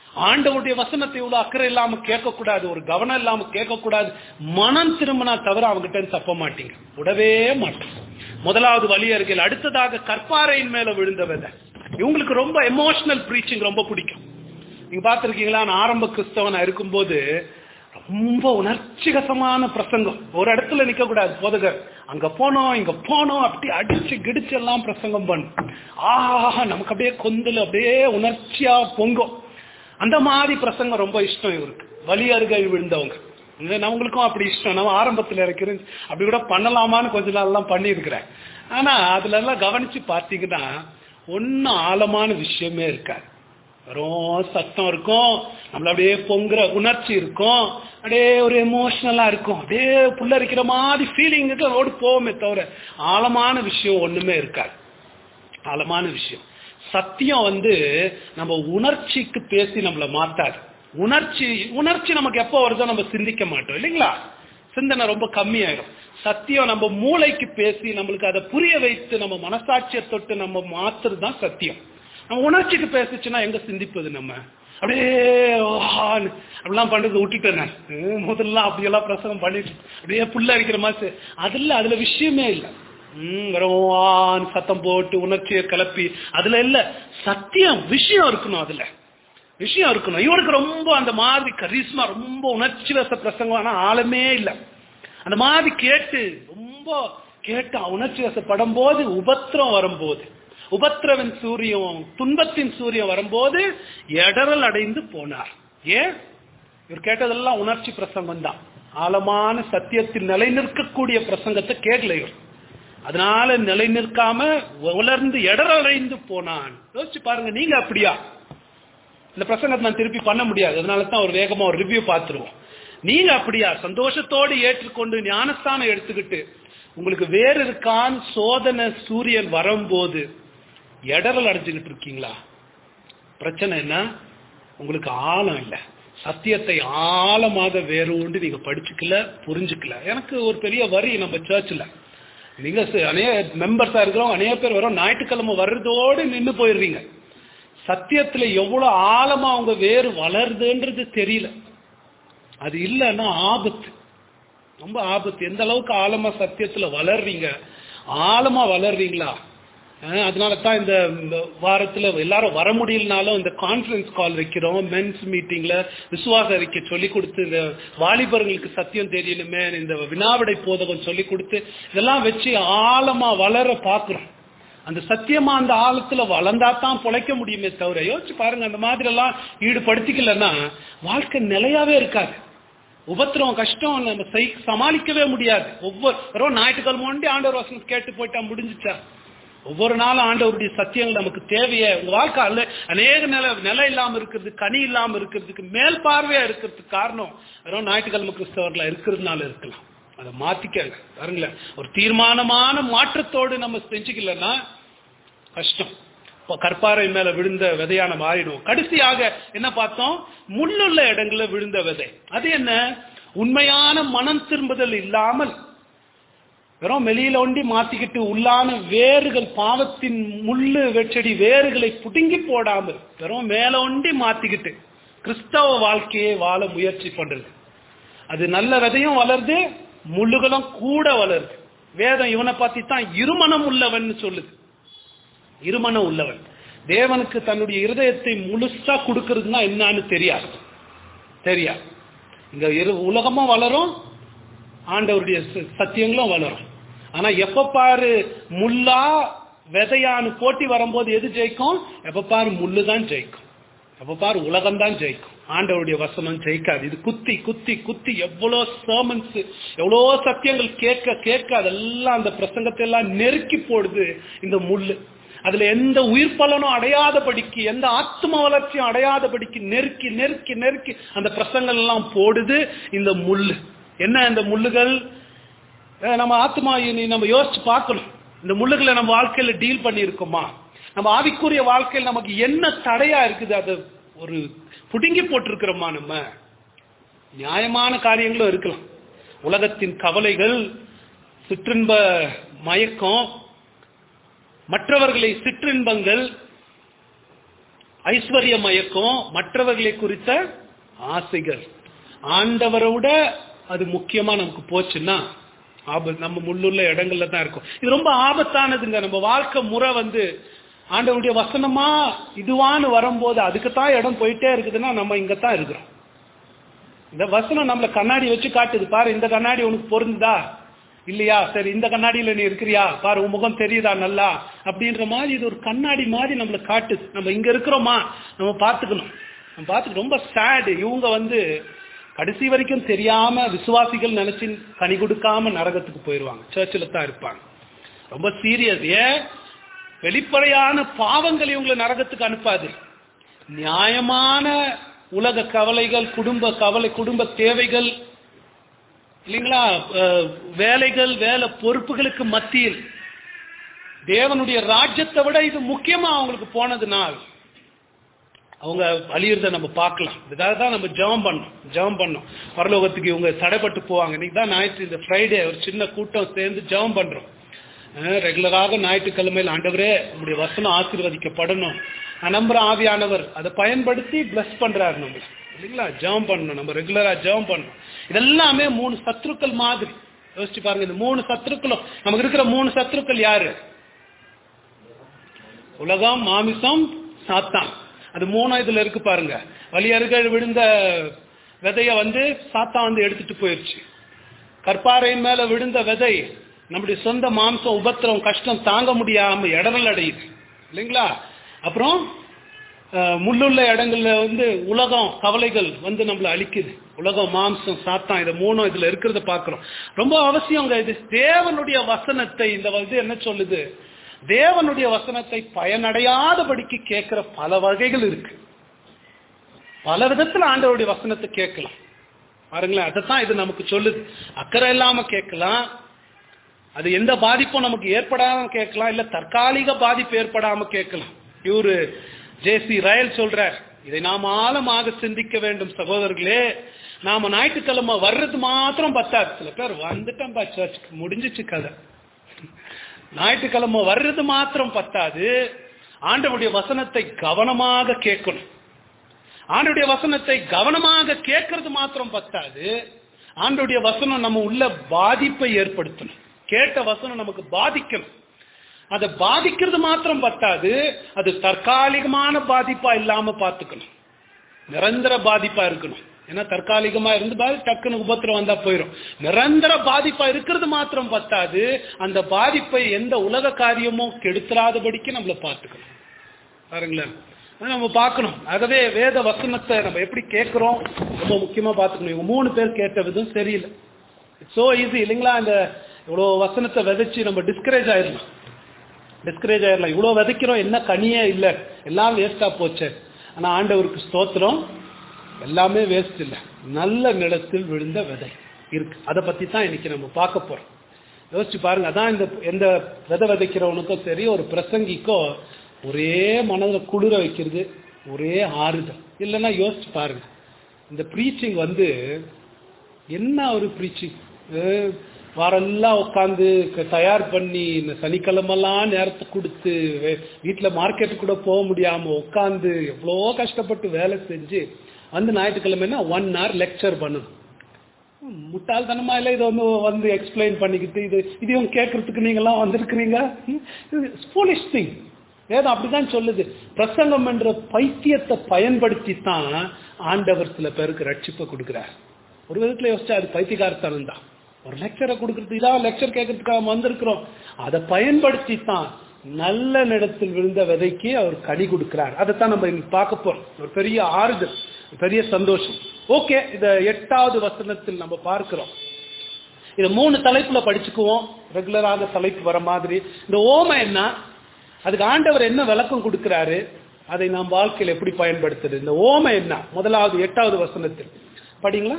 ஆண்டவருடைய வசனத்தை இவ்வளவு அக்கறை இல்லாம கேட்கக்கூடாது, ஒரு கவனம் இல்லாம கேட்கக்கூடாது. மனம் திரும்பினா தவிர அவங்ககிட்ட தப்ப மாட்டீங்க, விடவே மாட்டோம். முதலாவது வழி அருகில். அடுத்ததாக கற்பாறையின் மேல விழுந்த விதை. இவங்களுக்கு ரொம்ப எமோஷனல் பிரீச்சிங் ரொம்ப பிடிக்கும். நீங்க பாத்திருக்கீங்களா? நான் ஆரம்ப கிறிஸ்தவனா இருக்கும்போது ரொம்ப உணர்ச்சிகசமான பிரசங்கம். ஒரு இடத்துல நிக்க கூடாது போதகர், அங்க போனோம் இங்க போனோம் அப்படி அடிச்சு கிடிச்சு எல்லாம் பிரசங்கம் பண்ணும். ஆஹா, நமக்கு அப்படியே கொந்தல் அப்படியே உணர்ச்சியா பொங்கும். அந்த மாதிரி பிரசங்கம் ரொம்ப இஷ்டம் இவருக்கு. வழி அருகே விழுந்தவங்க நம்மளுக்கும் அப்படி இஷ்டம். நம்ம ஆரம்பத்தில் இருக்கிறேன் அப்படி கூட பண்ணலாமான்னு கொஞ்ச நாள் எல்லாம் பண்ணியிருக்கிறேன். ஆனா அதுல எல்லாம் கவனிச்சு பார்த்தீங்கன்னா ஒன்னும் ஆழமான விஷயமே இருக்காது. வெறும் சத்தம் இருக்கும், நம்மள அப்படியே பொங்குற உணர்ச்சி இருக்கும், அப்படியே ஒரு எமோஷனலா இருக்கும், அப்படியே புல்லரிக்கிற மாதிரி ஃபீலிங் ரோடு போவோமே தவிர ஆழமான விஷயம் ஒண்ணுமே இருக்காது. ஆழமான விஷயம் சத்தியம் வந்து நம்ம உணர்ச்சிக்கு பேசி நம்மள மாத்தாது. உணர்ச்சி உணர்ச்சி நமக்கு எப்போ வருதோ நம்ம சிந்திக்க மாட்டோம் இல்லைங்களா? சிந்தனை ரொம்ப கம்மியாயிடும். சத்தியம் நம்ம மூளைக்கு பேசி நம்மளுக்கு அதை புரிய வைத்து நம்ம மனசாட்சியை தொட்டு நம்ம மாத்துறது தான் சத்தியம். நம்ம உணர்ச்சிக்கு பேசிச்சுன்னா எங்க சிந்திப்பது? நம்ம அப்படியே அப்படிலாம் பண்றது விட்டுட்டேன். நான் முதல்ல அப்படியெல்லாம் பிரசங்கம் பண்ணிட்டு அப்படியே புல்ல அடிக்கிற மாதிரி அதுல அதுல விஷயமே இல்லை. உம் சத்தம் போட்டு உணர்ச்சியை கிளப்பி அதுல இல்ல, சத்தியம் விஷயம் இருக்கணும், அதுல விஷயம் இருக்கணும். இவருக்கு ரொம்ப அந்த மாதிரி கரிஸ்மா, ரொம்ப உணர்ச்சி வச பிரசங்கம், ஆனா ஆழமே இல்லை. அந்த மாதிரி கேட்டு ரொம்ப கேட்டு உணர்ச்சி வசப்படும் போது உபத்திரம் வரும்போது, உபத்திரவின் சூரியம் துன்பத்தின் சூரியம் வரும்போது இடரல் அடைந்து போனார். ஏன்? இவர் கேட்டதெல்லாம் உணர்ச்சி பிரசங்கம் தான். ஆழமான சத்தியத்தில் நிலை நிற்கக்கூடிய பிரசங்கத்தை கேட்கல இவர். அதனால நிலை நிற்காம உலர்ந்து இடரல் அடைந்து போனான். யோசிச்சு பாருங்க, நீங்க அப்படியா? இந்த பிரசங்கத்தை நான் திருப்பி பண்ண முடியாது, அதனால தான் ஒரு வேகமா ஒரு ரிவ்யூ பார்த்துருவோம். நீங்க அப்படியா சந்தோஷத்தோடு ஏற்றுக்கொண்டு ஞானஸ்தானம் எடுத்துக்கிட்டு உங்களுக்கு வேற இருக்கான் சோதனை சூரியன் வரும்போது இடரல் அடைஞ்சுக்கிட்டு இருக்கீங்களா? பிரச்சனை என்ன? உங்களுக்கு ஆழம் இல்லை. சத்தியத்தை ஆழமாக வேறோண்டு நீங்க படிச்சுக்கல, புரிஞ்சுக்கல. எனக்கு ஒரு பெரிய வரி நம்ம சர்ச்சில் நீங்க அநேக மெம்பர்ஸா இருக்கிறோம், அநேக பேர் வரும், ஞாயிற்றுக்கிழமை வர்றதோடு நின்று போயிடுறீங்க. சத்தியத்துல எவ்வளவு ஆழமா அவங்க வேறு வளருதுன்றது தெரியல. அது இல்லைன்னா ஆபத்து, ரொம்ப ஆபத்து. எந்த அளவுக்கு ஆழமா சத்தியத்துல வளர்றீங்க, ஆழமா வளர்றீங்களா? அதனால தான் இந்த வாரத்துல எல்லாரும் வர முடியலனாலும் இந்த கான்ஃபரன்ஸ் கால் வைக்கிறோம். மென்ஸ் மீட்டிங்ல விசுவாச அறிக்கை சொல்லி கொடுத்து, இந்த வாலிபர்களுக்கு சத்தியம் தெரியணுமே இந்த வினாவிடை போதகம் சொல்லி கொடுத்து இதெல்லாம் வச்சு ஆழமா வளர பாக்குறோம். அந்த சத்தியமா அந்த ஆழத்துல வளர்ந்தா தான் பொழைக்க முடியுமே தவிர, யோசிச்சு பாருங்க, அந்த மாதிரி எல்லாம் ஈடுபடுத்திக்கலன்னா வாழ்க்கை நிலையாவே இருக்காது. உபத்திரம் கஷ்டம் நம்ம சமாளிக்கவே முடியாது. ஒவ்வொரு ஞாயிற்றுக்கிழமை ஒண்டி ஆண்டவர் வசனம் கேட்டு போயிட்டா முடிஞ்சுச்சா? ஒவ்வொரு நாளும் ஆண்டவருடைய சத்தியங்கள் நமக்கு தேவையே. உங்க வாழ்க்கை அல்ல அநேக நிலை நிலை இல்லாம இருக்கிறது, கனி இல்லாம இருக்கிறதுக்கு, மேல் பார்வையா இருக்கிறதுக்கு காரணம் வெறும் ஞாயிற்றுக்கிழமை கிறிஸ்தவர்களா இருக்கிறதுனால இருக்கலாம். அதை மாத்திக்கங்க பாருங்களேன். ஒரு தீர்மானமான மாற்றத்தோடு நம்ம செஞ்சுக்கலன்னா கஷ்டம். கற்பாறை மேல விழுந்த விதையான மாறிடும். கடைசியாக என்ன பார்த்தோம்? முள்ளுள்ள இடங்கள்ல விழுந்த விதை. அது என்ன? உண்மையான மனம் திரும்புதல் இல்லாமல் வெறும் வெளியில ஒண்டி மாத்திக்கிட்டு உள்ளான வேர்கள், பாவத்தின் முள்ளு வெச்சடி வேர்களை புடுங்கி போடாமல் வெறும் மேல ஒண்டி மாத்திக்கிட்டு கிறிஸ்தவ வாழ்க்கையை வாழ முயற்சி பண்றது. அது நல்ல விதையும் வளருது, முள்ளுகளும் கூட வளருது. வேதம் இவனை பத்தி தான் இருமனம் உள்ளவன் சொல்லுது. இருமனம் உள்ளவன் தேவனுக்கு தன்னுடைய இருதயத்தை முழுசா கொடுக்கறதுன்னா என்னன்னு தெரியாது தெரியாது இங்க இரு உலகமும் வளரும், ஆண்டவருடைய சத்தியங்களும் வளரும். ஆனா எப்ப பாரு முள்ளா விதையானு போட்டி வரும்போது எது ஜெயிக்கும்? எப்ப பாரு முள்ளுதான் ஜெயிக்கும். எப்ப பாரு உலகம் தான் ஜெயிக்கும், ஆண்டவருடைய வசனம் ஜெயிக்காது. இது குத்தி குத்தி குத்தி எவ்வளவு சர்மன்ஸ், எவ்வளவு சத்தியங்கள் கேட்க கேட்க அதெல்லாம் அந்த பிரசங்கத்தை எல்லாம் நெருக்கி போடுது இந்த முள்ளு. அதுல எந்த உயிர் பலனும் அடையாதபடிக்கு, எந்த ஆத்ம வளர்ச்சியும் அடையாதபடிக்கு நெருக்கி நெருக்கி நெருக்கி அந்த பிரசங்கள் எல்லாம் போடுது இந்த முள்ளு. என்ன இந்த முள்ளுகள்? நம்ம ஆத்மா நம்ம யோசிச்சு பார்க்கணும். இந்த முள்ளுகளை நம்ம வாழ்க்கையில டீல் பண்ணி இருக்கோமா? நம்ம ஆவிக்குரிய வாழ்க்கையில் நமக்கு என்ன தடையா இருக்குது? அதை ஒரு புடுங்கி போட்டிருக்கிறோமா? நம்ம நியாயமான காரியங்களும் இருக்கலாம். உலகத்தின் கவலைகள், சிற்றின்ப மயக்கம், மற்றவர்களை சிற்றின்பங்கள், ஐஸ்வர்ய மயக்கம், மற்றவர்களை குறித்த ஆசைகள். ஆண்டவரோட அது முக்கியமா நமக்கு போச்சுன்னா ஆபத்து, நம்ம முள்ளுள்ள இடங்கள்ல தான் இருக்கும். இது ரொம்ப ஆபத்தானதுங்க. நம்ம வாழ்க்கை முறை வந்து ஆண்டவருடைய வசனமா இதுவான்னு வரும்போது அதுக்குத்தான் இடம் போயிட்டே இருக்குதுன்னா நம்ம இங்கத்தான் இருக்கிறோம். இந்த வசனம் நம்மள கண்ணாடி வச்சு காட்டுது, பாரு இந்த கண்ணாடி உனக்கு பொருந்துதா இல்லையா, சரி இந்த கண்ணாடியில நீ இருக்கிறியா பாரு, உன் முகம் தெரியுதா நல்லா அப்படின்ற மாதிரி இது ஒரு கண்ணாடி மாதிரி நம்மளை காட்டுது. நம்ம இங்க இருக்கிறோமா நம்ம பார்த்துக்கணும். நம்ம பார்த்துக்க ரொம்ப சேடு. இவங்க வந்து கடைசி வரைக்கும் தெரியாம விசுவாசிகள் நினைச்சு கனி கொடுக்காம நரகத்துக்கு போயிடுவாங்க, சர்ச்சில் தான் இருப்பாங்க. ரொம்ப சீரியஸ். ஏன்? வெளிப்படையான பாவங்கள் இவங்களை நரகத்துக்கு அனுப்பாது. நியாயமான உலக கவலைகள், குடும்ப கவலை, குடும்ப தேவைகள் இல்லைங்களா, வேலைகள், வேலை பொறுப்புகளுக்கு மத்தியில் தேவனுடைய ராஜ்யத்தை விட இது முக்கியமா அவங்களுக்கு போனதுனால் அவங்க அழியறத நம்ம பார்க்கலாம். இதுக்காக தான் நம்ம ஜெபம் பண்ணோம் ஜெபம் பண்ணோம் பரலோகத்துக்கு இவங்க தடைப்பட்டு போவாங்க. இன்னைக்கு தான் ஞாயிற்று, இந்த ஃப்ரைடே ஒரு சின்ன கூட்டம் சேர்ந்து ஜெபம் பண்றோம். ரெகுலராக ஞாயிற்றுக்கிழமையில் ஆண்டவரே உங்களுடைய வசனம் ஆசீர்வதிக்கப்படணும், நான் நம்புற ஆவியானவர் அதை பயன்படுத்தி பிளஸ் பண்றாரு நம்ம இல்லைங்களா. ஜெபம் பண்ணணும், நம்ம ரெகுலரா ஜெபம் பண்ணணும். இதெல்லாமே மூணு சத்துருக்கள் மாதிரி யோசிச்சு பாருங்க. இந்த மூணு சத்துருக்களும் நமக்கு இருக்கிற மூணு சத்துருக்கள் யாரு? உலகம், மாமிசம், சாத்தான். அது மூணு இதுல இருக்கு பாருங்க. வழியருகே விழுந்த விதைய வந்து சாத்தான் வந்து எடுத்துட்டு போயிடுச்சு. கற்பாறையின் மேல விழுந்த விதை நம்முடைய சொந்த மாம்சம், உபத்திரம், கஷ்டம் தாங்க முடியாம இடரல் அடையுது இல்லைங்களா. அப்புறம் முள்ளுள்ள இடங்கள்ல வந்து உலகம், கவலைகள் வந்து நம்மளை அழிக்குது. உலகம், மாம்சம், சாத்தான், இதை மூணும் இதுல இருக்கிறத பாக்குறோம். ரொம்ப அவசியங்க இது. தேவனுடைய வசனத்தை இந்த வந்து என்ன சொல்லுது, தேவனுடைய வசனத்தை பயனடையாதபடிக்கு கேட்கிற பல வகைகள் இருக்கு. பல விதத்துல ஆண்டவருடைய வசனத்தை கேட்கலாம் பாருங்களேன். அதைத்தான் இது நமக்கு சொல்லுது. அக்கறை இல்லாம கேட்கலாம், அது எந்த பாதிப்பும் நமக்கு ஏற்படாம கேட்கலாம், இல்ல தற்காலிக பாதிப்பு ஏற்படாம கேட்கலாம். இவரு ஜேசி ரயல் சொல்றார், இதை நாம் ஆழமாக சிந்திக்க வேண்டும் சகோதரர்களே. நாம ஞாயிற்றுக்கிழமை வர்றது மாத்திரம் பத்தாது. சில பேர் வந்துட்டோம் பா சர்ச்சுக்கு, முடிஞ்சிச்சு கதை. ஞாயிற்றுக்கிழமை வர்றது மாத்திரம் பத்தாது, ஆண்டவருடைய வசனத்தை கவனமாக கேட்கணும். ஆண்டவருடைய வசனத்தை கவனமாக கேட்கறது மாத்திரம் பத்தாது, ஆண்டவருடைய வசனம் நம்ம உள்ள பாதிப்பை ஏற்படுத்தணும். கேட்ட வசனம் நமக்கு பாதிக்கணும். அதை பாதிக்கிறது மாத்திரம் பத்தாது, அது தற்காலிகமான பாதிப்பா இல்லாம பார்த்துக்கணும், நிரந்தர பாதிப்பா இருக்கணும். ஏன்னா தற்காலிகமா இருந்து பாரு டக்குன்னு உபத்திரம் வந்தா போயிடும். நிரந்தர பாதிப்பா இருக்கிறது மாத்திரம் பத்தாது, அந்த பாதிப்பை எந்த உலக காரியமும் கெடுத்துறாதபடிக்கு நம்மள பார்த்துக்கணும் பாருங்களேன். நம்ம பார்க்கணும். ஆகவே வேத வசனத்தை நம்ம எப்படி கேட்கிறோம் ரொம்ப முக்கியமா பார்த்துக்கணும். இவங்க மூணு பேர் கேட்ட விதம் சரியில்லை. இட்ஸ் சோ ஈஸி இல்லைங்களா. இந்த இவ்வளவு வசனத்தை விதைச்சு நம்ம டிஸ்கரேஜ் ஆயிடலாம் டிஸ்கரேஜ் ஆயிடலாம் இவ்வளவு விதைக்கிறோம், என்ன கனியே இல்லை, எல்லாம் வேஸ்டா போச்சு. ஆனா ஆண்டவருக்கு ஸ்தோத்திரம், எல்லாமே வேஸ்ட் இல்லை, நல்ல நிலத்தில் விழுந்த விதை இருக்கு. அதை பத்தி தான் இன்னைக்கு நம்ம பார்க்க போறோம். யோசிச்சு பாருங்க. அதான் இந்த எந்த விதை விதைக்கிறவனுக்கும் சரி, ஒரு பிரசங்கிக்கோ ஒரே மனதில் குளிர வைக்கிறது, ஒரே ஆறுதல். இல்லைன்னா யோசிச்சு பாருங்க, இந்த ப்ரீச்சிங் வந்து என்ன ஒரு ப்ரீச்சிங், வாரெல்லாம் உட்காந்து தயார் பண்ணி சனிக்கிழமெல்லாம் நேரத்தை கொடுத்து வீட்டில் மார்க்கெட்டு கூட போக முடியாம உட்காந்து எவ்வளோ கஷ்டப்பட்டு வேலை செஞ்சு வந்து ஞாயிற்றுக்கிழமைன்னா ஒன் ஹவர் லெக்சர் பண்ணணும். முட்டாள்தனமா இல்லை, இதை வந்து வந்து எக்ஸ்பிளைன் பண்ணிக்கிட்டு இது இது இவங்க கேட்கறதுக்கு நீங்கெல்லாம் வந்திருக்கிறீங்க. Foolish thing. வேதம் அப்படிதான் சொல்லுது. பிரசங்கம் என்ற பைத்தியத்தை பயன்படுத்தி தான் ஆண்டவர் சில பேருக்கு ரட்சிப்பை கொடுக்கிறார். ஒரு விதத்துல யோசிச்சா அது பைத்தியகாரத்தனம் தான். ஒரு லெக்சரை கொடுக்கறது, இதான் லெக்சர் கேட்கறதுக்காக வந்திருக்கிறோம், அதை பயன்படுத்தி தான் நல்ல நிலத்தில் விழுந்த விதைக்கு அவர் கனி கொடுக்கிறார். அதைத்தான் நம்ம இன்னைக்கு பார்க்க போறோம். ஒரு பெரிய ஆறுதல், பெரிய சந்தோஷம். ஓகே, இத எட்டாவது வசனத்தில் நம்ம பார்க்கிறோம். இத மூணு தலைப்புல படிச்சுக்குவோம், ரெகுலராக தலைப்பு வர மாதிரி. இந்த ஓமை என்ன, அதுக்கு ஆண்டவர் என்ன விளக்கம் கொடுக்கிறாரு, அதை நாம் வாழ்க்கையில் எப்படி பயன்படுத்துறது, இந்த ஓமை என்ன, முதலாவது எட்டாவது வசனத்தில் படிங்களா.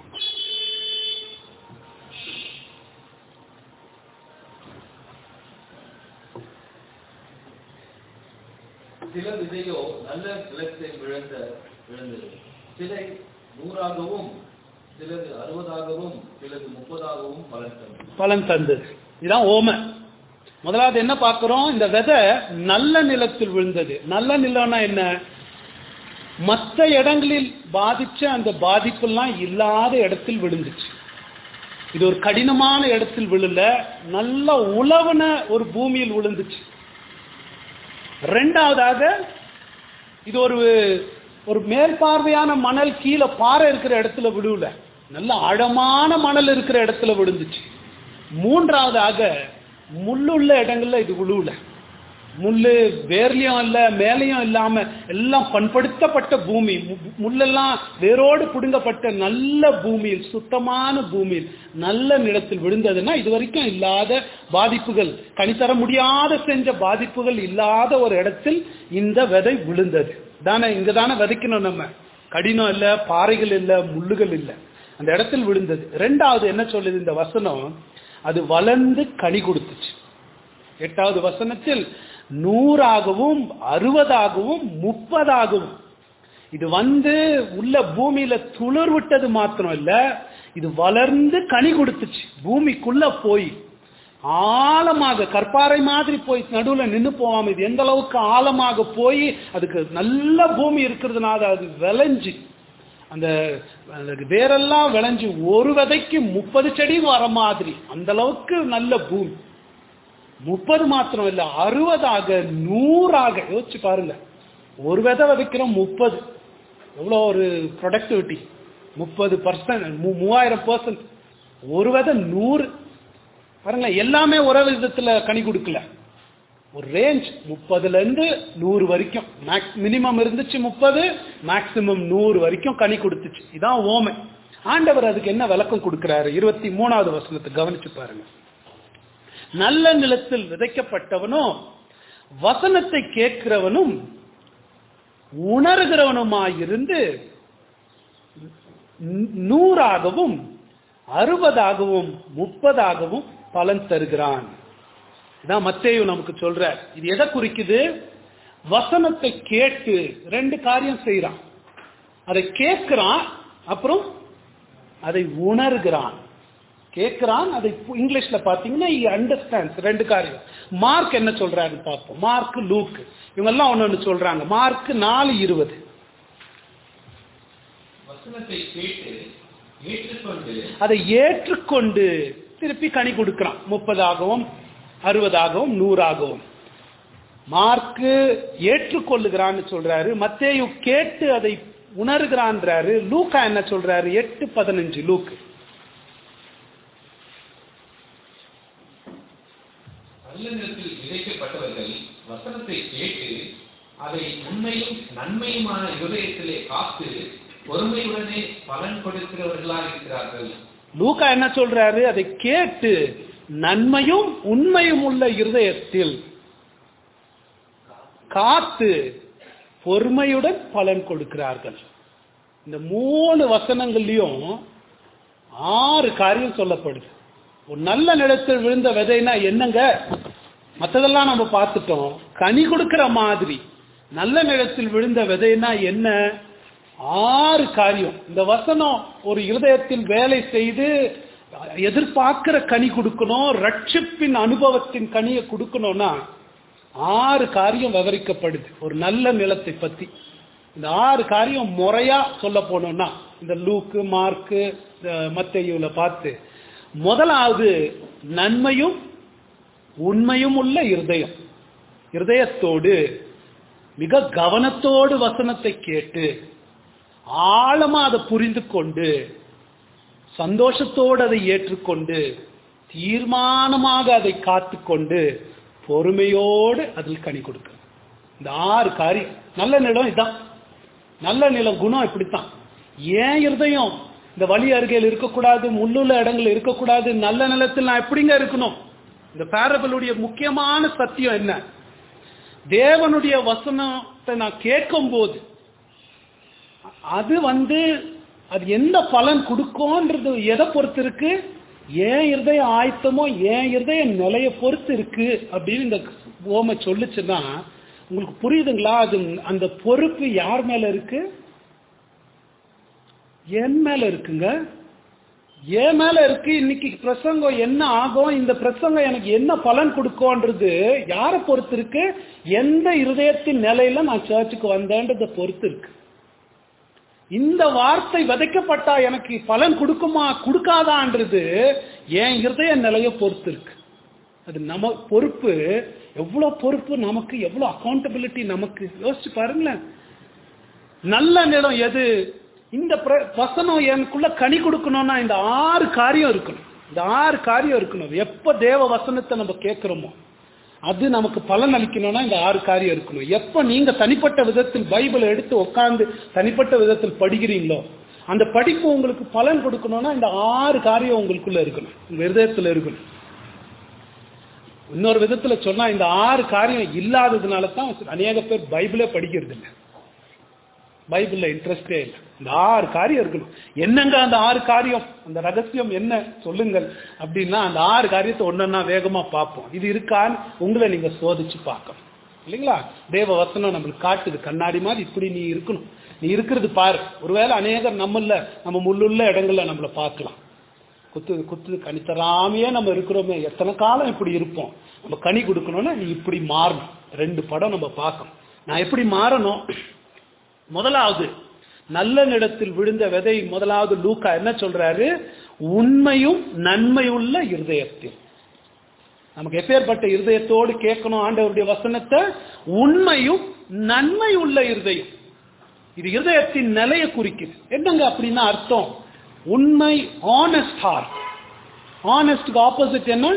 சில விதையோ நல்ல நிலத்தை விழுந்த விழுந்தது. சிலை நூறாகவும், சிலது அறுபதாகவும், சிலது முப்பதாகவும் பலன் தந்தது பலன் தந்தது இதுதான் ஓமை. முதலாவது என்ன பார்க்கிறோம், இந்த விதை நல்ல நிலத்தில் விழுந்தது. நல்ல நிலம்னா என்ன, மற்ற இடங்களில் பாதிச்ச அந்த பாதிப்பெல்லாம் இல்லாத இடத்தில் விழுந்துச்சு. இது ஒரு கடினமான இடத்தில் விழுல, நல்ல உழவன ஒரு பூமியில் விழுந்துச்சு. ரெண்டாவதாக இது ஒரு ஒரு மேற்பார்வையான மணல் கீழே பாறை இருக்கிற இடத்துல விழுல, நல்ல ஆழமான மணல் இருக்கிற இடத்துல விழுந்துச்சு. மூன்றாவதாக முள்ளுள்ள இடங்கள்ல இது விழுல, முள்ளு வேர்லயும் இல்ல மேலையும் இல்லாம எல்லாம் பண்படுத்தப்பட்ட பூமி, முள்ளெல்லாம் வேரோடு புடுங்கப்பட்ட நல்ல பூமியில், சுத்தமான பூமியில், நல்ல நிலத்தில் விழுந்ததுன்னா இது வரைக்கும் இல்லாத பாதிப்புகள், கணித்தர முடியாத செஞ்ச பாதிப்புகள் இல்லாத ஒரு இடத்தில் இந்த விதை விழுந்தது. தானே இங்க தானே விதைக்கணும் நம்ம, கடினம் இல்ல, பாறைகள் இல்ல, முள்ளுகள் இல்ல, அந்த இடத்தில் விழுந்தது. ரெண்டாவது என்ன சொல்லுது இந்த வசனம், அது வளர்ந்து கனி கொடுத்துச்சு. எட்டாவது வசனத்தில் நூறாகவும் அறுபதாகவும் முப்பதாகவும், இது வந்து உள்ள பூமியில துளிர் விட்டது மாத்திரம் இல்ல, இது வளர்ந்து கனி கொடுத்துச்சு. பூமிக்குள்ள போய் ஆழமாக கற்பாறை மாதிரி போய் நடுவில் நின்று போகாம, இது எந்த அளவுக்கு ஆழமாக போய் அதுக்கு நல்ல பூமி இருக்கிறதுனால அது விளைஞ்சு, அந்த வேரெல்லாம் விளைஞ்சு ஒரு விதைக்கு முப்பது செடி வர மாதிரி அந்த அளவுக்கு நல்ல பூமி. முப்பது மாத்திரம் இல்ல, அறுபதாக நூறாக. யோசிச்சு பாருங்க, ஒரு விதை விதைக்கிறோம், முப்பது, எவ்வளோ ஒரு ப்ரொடக்டிவிட்டி, முப்பது பர்சன்ட் மூவாயிரம் பர்சன்ட், ஒரு விதை நூறு. பாருங்க, எல்லாமே ஒரே விதத்துல கனி கொடுக்கல, ஒரு ரேஞ்ச் முப்பதுல இருந்து நூறு வரைக்கும், மினிமம் இருந்துச்சு முப்பது, மேக்சிமம் நூறு வரைக்கும் கனி கொடுத்துச்சு. இதான் ஓமை. ஆண்டவர் அதுக்கு என்ன விளக்கம் கொடுக்கிறாரு? இருபத்தி மூணாவது வசனத்தை கவனிச்சு பாருங்க. நல்ல நிலத்தில் விதைக்கப்பட்டவனும் வசனத்தை கேட்கிறவனும் உணர்கிறவனுமாயிருந்து நூறாகவும் அறுபதாகவும் முப்பதாகவும் பலன் தருகிறான். இதான் மத்தேயு நமக்கு சொல்ற. இது எதை குறிக்குது? வசனத்தை கேட்டு ரெண்டு காரியம் செய்யறான். அதை கேட்கிறான், அப்புறம் அதை உணர்கிறான். கேட்கிறான், அதை இங்கிலீஷ்ல பாத்தீங்கன்னா அண்டர்ஸ்டாண்ட். ரெண்டு காரியம். மார்க் என்ன சொல்றாரு பார்ப்போம். மார்க், லூக், இவங்க எல்லாம் ஒன்னு ஒன்னு சொல்றாங்க. மார்க் நாலு இருபது. வசனத்தை கேட்டு ஏற்றுக்கொண்டு அதை ஏற்றுக்கொண்டு திருப்பி கனி கொடுக்கிறான், முப்பதாகவும் அறுபதாகவும் நூறாகவும். மார்க்கு ஏற்றுக்கொள்ளுகிறான்னு சொல்றாரு, மத்தேயு கேட்டு அதை உணர்கிறான்றாரு, லூக்கா என்ன சொல்றாரு? எட்டு பதினஞ்சு. லூக் நல்லெண்ணத்தில் விதைக்கப்பட்டவர்கள் வசனத்தை கேட்டு அதை உண்மையும் நன்மையுமான இருதயத்திலே காத்து பொறுமையுடனே பலன் கொடுக்கிறவர்களாக இருக்கிறார்கள். லூக்கா என்ன சொல்றாரு? அதை கேட்டு நன்மையும் உண்மையும் உள்ள இருதயத்தில் காத்து பொறுமையுடன் பலன் கொடுக்கிறார்கள். இந்த மூணு வசனங்கள்லயும் ஆறு காரியம் சொல்லப்படுது. ஒரு நல்ல நிலத்தில் விழுந்த விதைனா என்னங்க? மற்றதெல்லாம் நம்ம பார்த்துட்டோம். கனி கொடுக்கிற மாதிரி நல்ல நிலத்தில் விழுந்த விதைனா என்ன? ஆறு காரியம். இந்த வசனம் ஒரு இருதயத்தில் வேலை செய்து எதிர்பார்க்கிற கனி கொடுக்கணும், ரட்சிப்பின் அனுபவத்தின் கனியை கொடுக்கணும்னா ஆறு காரியம் விவரிக்கப்படுது ஒரு நல்ல நிலத்தை பத்தி. இந்த ஆறு காரியம் முறையா சொல்ல போனோம்னா இந்த லூக்கு, மார்க்கு, மத்தேயுல பார்த்து, முதலாவது நன்மையும் உண்மையும் உள்ள இருதயம். இருதயத்தோடு மிக கவனத்தோடு வசனத்தை கேட்டு ஆழமா அதை புரிந்து கொண்டு சந்தோஷத்தோடு அதை ஏற்றுக்கொண்டு தீர்மானமாக அதை காத்துக்கொண்டு பொறுமையோடு அதில் கனி கொடுக்க. இந்த ஆறு காரியம் நல்ல நிலம். இதுதான் நல்ல நிலம். குணம் இப்படித்தான். ஏன் இருதயம் இந்த வழி அருகையில் இருக்கக்கூடாது, முள்ளுள்ள இடங்கள் இருக்கக்கூடாது, நல்ல நிலத்தில் நான் எப்படிங்க இருக்கணும்? இந்த பேரபிளுடைய முக்கியமான சத்தியம் என்ன? தேவனுடைய வசனத்தை நான் கேட்கும் போது அது வந்து அது எந்த பலன் கொடுக்கும்ன்றது எதை பொறுத்து இருக்கு? ஏன் இருதய ஆயத்தமோ ஏன் இருதய நிலைய பொறுத்து இருக்கு அப்படின்னு இந்த ஓமை சொல்லுச்சுன்னா உங்களுக்கு புரியுதுங்களா? அது அந்த பொறுப்பு யார் மேல இருக்கு? என் மேல இருக்குங்க. என் மேல இருக்கு. இன்னைக்கு பிரசங்கம் என்ன ஆகும், இந்த பிரசங்கம் எனக்கு என்ன பலன் கொடுக்கும்ன்றது யாரை பொறுத்து இருக்கு? எந்த இருதயத்தின் நிலையில நான் சர்ச்சுக்கு வந்தேன்றதை பொறுத்து இருக்கு. இந்த வார்த்தை விதைக்கப்பட்டா எனக்கு பலன் கொடுக்குமா கொடுக்காதான்றது என் இருதய நிலைய பொறுத்து இருக்கு. அது நம்ம பொறுப்பு. எவ்வளவு பொறுப்பு நமக்கு, எவ்வளவு அக்கௌண்டபிலிட்டி நமக்கு. யோசிச்சு பாருங்களேன். நல்ல நிலம் எது? இந்த வசனம் எனக்குள்ள கனி கொடுக்கணும்னா இந்த ஆறு காரியம் இருக்கணும். இந்த ஆறு காரியம் இருக்கணும். எப்ப தேவ வசனத்தை நம்ம கேட்கிறோமோ அது நமக்கு பலன் அளிக்கணும்னா இந்த ஆறு காரியம் இருக்கணும். எப்ப நீங்க தனிப்பட்ட விதத்தில் பைபிளை எடுத்து உட்கார்ந்து தனிப்பட்ட விதத்தில் படிக்கிறீங்களோ அந்த படிப்பு உங்களுக்கு பலன் கொடுக்கணும்னா இந்த ஆறு காரியம் உங்களுக்குள்ள இருக்கணும், உங்க இருதயத்துல இருக்கணும். இன்னொரு விதத்துல சொன்னா இந்த ஆறு காரியம் இல்லாததுனால தான் அநேக பேர் பைபிளே படிக்கிறது இல்லை, பைபிள்ல இன்ட்ரெஸ்டே இல்லை. இந்த ஆறு காரியம் இருக்கணும். என்னங்க அந்த ஆறு காரியம், அந்த ரகசியம் என்ன சொல்லுங்கள் அப்படின்னா அந்த ஆறு காரியத்தை ஒன்னொன்னா வேகமா பார்ப்போம். இது இருக்கான்னு உங்களை நீங்க சோதிச்சு பார்க்கணும் இல்லைங்களா? தேவ வசனம் நம்மளுக்கு காட்டுது கண்ணாடி மாதிரி, இப்படி நீ இருக்கணும், நீ இருக்கிறது பாரு. ஒருவேளை அநேகர் நம்மள நம்ம முள்ளுள்ள இடங்கள்ல நம்மளை பார்க்கலாம். குத்து குத்து கனி தராமையே நம்ம இருக்கிறோமே, எத்தனை காலம் இப்படி இருப்போம், நம்ம கனி கொடுக்கணும்னா நீ இப்படி மாறணும். ரெண்டு படம் நம்ம பார்க்கணும். நான் எப்படி மாறணும்? முதலாவது நல்ல நிலத்தில் விழுந்த விதை. முதலாவது லூக்கா என்ன சொல்றாரு? உண்மையும் நன்மையுள்ள இருதயத்தில். நமக்கு எப்பேற்பட்ட இருதயத்தோடு கேட்கணும் ஆண்டவருடைய வசனத்தை? உண்மையும் நன்மை உள்ள இருதயம். இது இருதயத்தின் நிலையை குறிக்குது. என்னங்க அப்படின்னா அர்த்தம்? உண்மை, ஆனஸ்ட் ஹார்ட். ஆனஸ்ட்க்கு ஆப்போசிட் என்ன?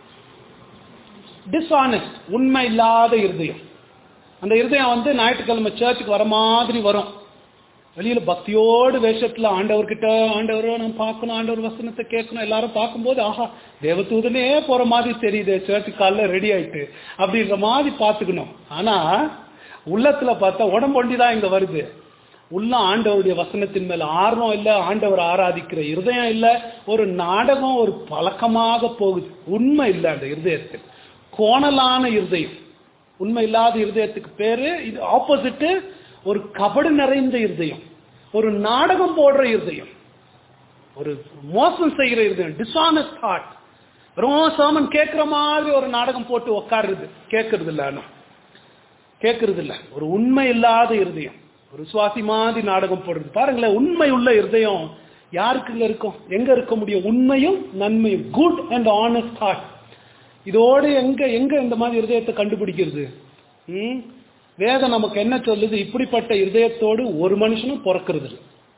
டிஸ்ஆனஸ்ட், உண்மை இல்லாத இருதயம். அந்த இருதயம் வந்து ஞாயிற்றுக்கிழமை சர்ச்சுக்கு வர மாதிரி வரும், வெளியில பக்தியோடு வேஷத்துல ஆண்டவர்கிட்ட ஆண்டவரோ நம்ம பார்க்கணும், ஆண்டவர் வசனத்தை கேட்கணும், எல்லாரும் பார்க்கும்போது ஆஹா தேவதூதனே போற மாதிரி தெரியுது, சர்ச்சுக்கு காலைல ரெடி ஆயிட்டு அப்படின்ற மாதிரி பார்த்துக்கணும். ஆனா உள்ளத்துல பார்த்தா உடம்பு ஒண்டிதான் இங்க வருது. உள்ள ஆண்டவருடைய வசனத்தின் மேல ஆர்வம் இல்ல, ஆண்டவர் ஆராதிக்கிற இருதயம் இல்ல, ஒரு நாடகம், ஒரு பழக்கமாக போகுது. உண்மை இல்லை அந்த இருதயத்தில். கோணலான இருதயம், உண்மை இல்லாத இருதயத்துக்கு பேரு இது ஆப்போசிட். ஒரு கபடு நிறைந்த இருதயம், ஒரு நாடகம் போடுற இருதயம், ஒரு மோசம் செய்கிற இருதயம், டிஸ்ஆனஸ்ட் ஹார்ட். ரோசமன் கேட்கிற மாதிரி ஒரு நாடகம் போட்டு உட்காருது, கேட்கறது இல்ல, ஆனா கேட்கறது இல்ல. ஒரு உண்மை இல்லாத இருதயம், ஒரு சுவாசி மாதிரி நாடகம் போடுறது. பாருங்களேன், உண்மை உள்ள இருதயம் யாருக்குங்க இருக்கும்? எங்க இருக்க முடியும்? உண்மையும் நன்மையும், குட் அண்ட் ஆனஸ்ட் ஹார்ட். இதோடு எங்க எங்க இந்த மாதிரி இருதயத்தை கண்டுபிடிக்கிறது? ம் வேதம் நமக்கு என்ன சொல்லுது? இப்படிப்பட்ட இருதயத்தோடு ஒரு மனுஷனும் பிறக்கிறது.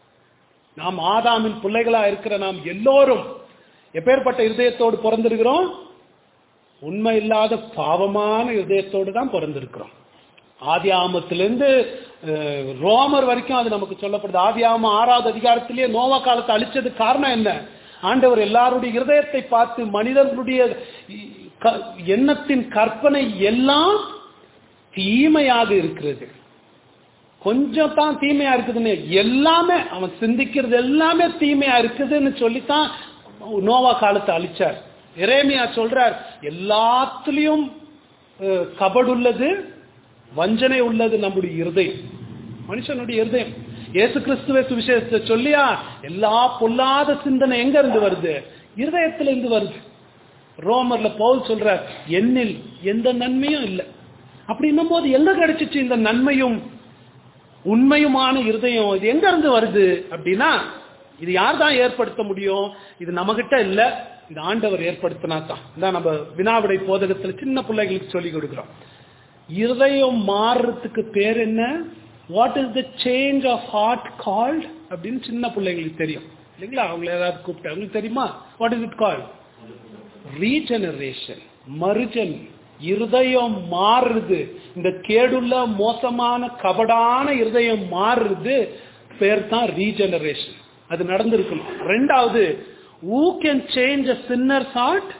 நாம் ஆதாமின் பிள்ளைகளா இருக்கிற நாம் எல்லோரும் எப்பேற்பட்ட இருதயத்தோடு பிறந்திருக்கிறோம்? உண்மை இல்லாத பாவமான இருதயத்தோடு தான் பிறந்திருக்கிறோம். ஆதி ஆமத்திலிருந்து ரோமர் வரைக்கும் அது நமக்கு சொல்லப்படுது. ஆதி ஆம ஆறாவது அதிகாரத்திலேயே நோவா காலத்தை அழிச்சது காரணம் என்ன? ஆண்டவர் எல்லாருடைய இருதயத்தை பார்த்து மனிதர்களுடைய எண்ணத்தின் கற்பனை எல்லாம் தீமையாக இருக்கிறது, கொஞ்சம் தான் தீமையா இருக்குதுன்னு, எல்லாமே அவன் சிந்திக்கிறது எல்லாமே தீமையா இருக்குதுன்னு சொல்லித்தான் நோவா காலத்தை அழிச்சார். எரேமியா சொல்றார், எல்லாத்துலயும் கபடு உள்ளது, வஞ்சனை உள்ளது நம்முடைய இருதயம், மனுஷனுடைய இருதயம். இயேசு கிறிஸ்துவ சுவிசேஷத்தை சொல்லியா எல்லா பொல்லாத சிந்தனை எங்க இருந்து வருது? இருதயத்துல இருந்து வருது. ரோமர்ல பவுல் சொல்றார், என்னில் எந்த நன்மையும் இல்லை. அப்படின்னும் போது எங்க கிடைச்சிச்சு இந்த நன்மையும் உண்மையுமான இருதயம்? இது எங்க இருந்து வருது அப்படின்னா, இது யார் தான் ஏற்படுத்த முடியும்? இது நம்ம கிட்ட இல்ல, இந்த ஆண்டவர் ஏற்படுத்தினா தான். இதான் நம்ம வினாவிடை போதகத்துல சின்ன பிள்ளைகளுக்கு சொல்லி கொடுக்கிறோம். இருதயம் மாறுறதுக்கு பேர் என்ன? What is the change of heart called அப்படின்னு சின்ன பிள்ளைங்களுக்கு தெரியும் இல்லைங்களா? அவங்களை ஏதாவது கூப்பிட்டு அவங்களுக்கு தெரியுமா? What is it called? Regeneration, மறுஜன். இருதயம் மாறுது, இந்த கேடுள்ள மோசமான கபடான இருதயம் மாறுது, பேர் தான் ரீஜெனரேஷன். அது நடந்திருக்கணும். ரெண்டாவது, who can change a sinner's heart?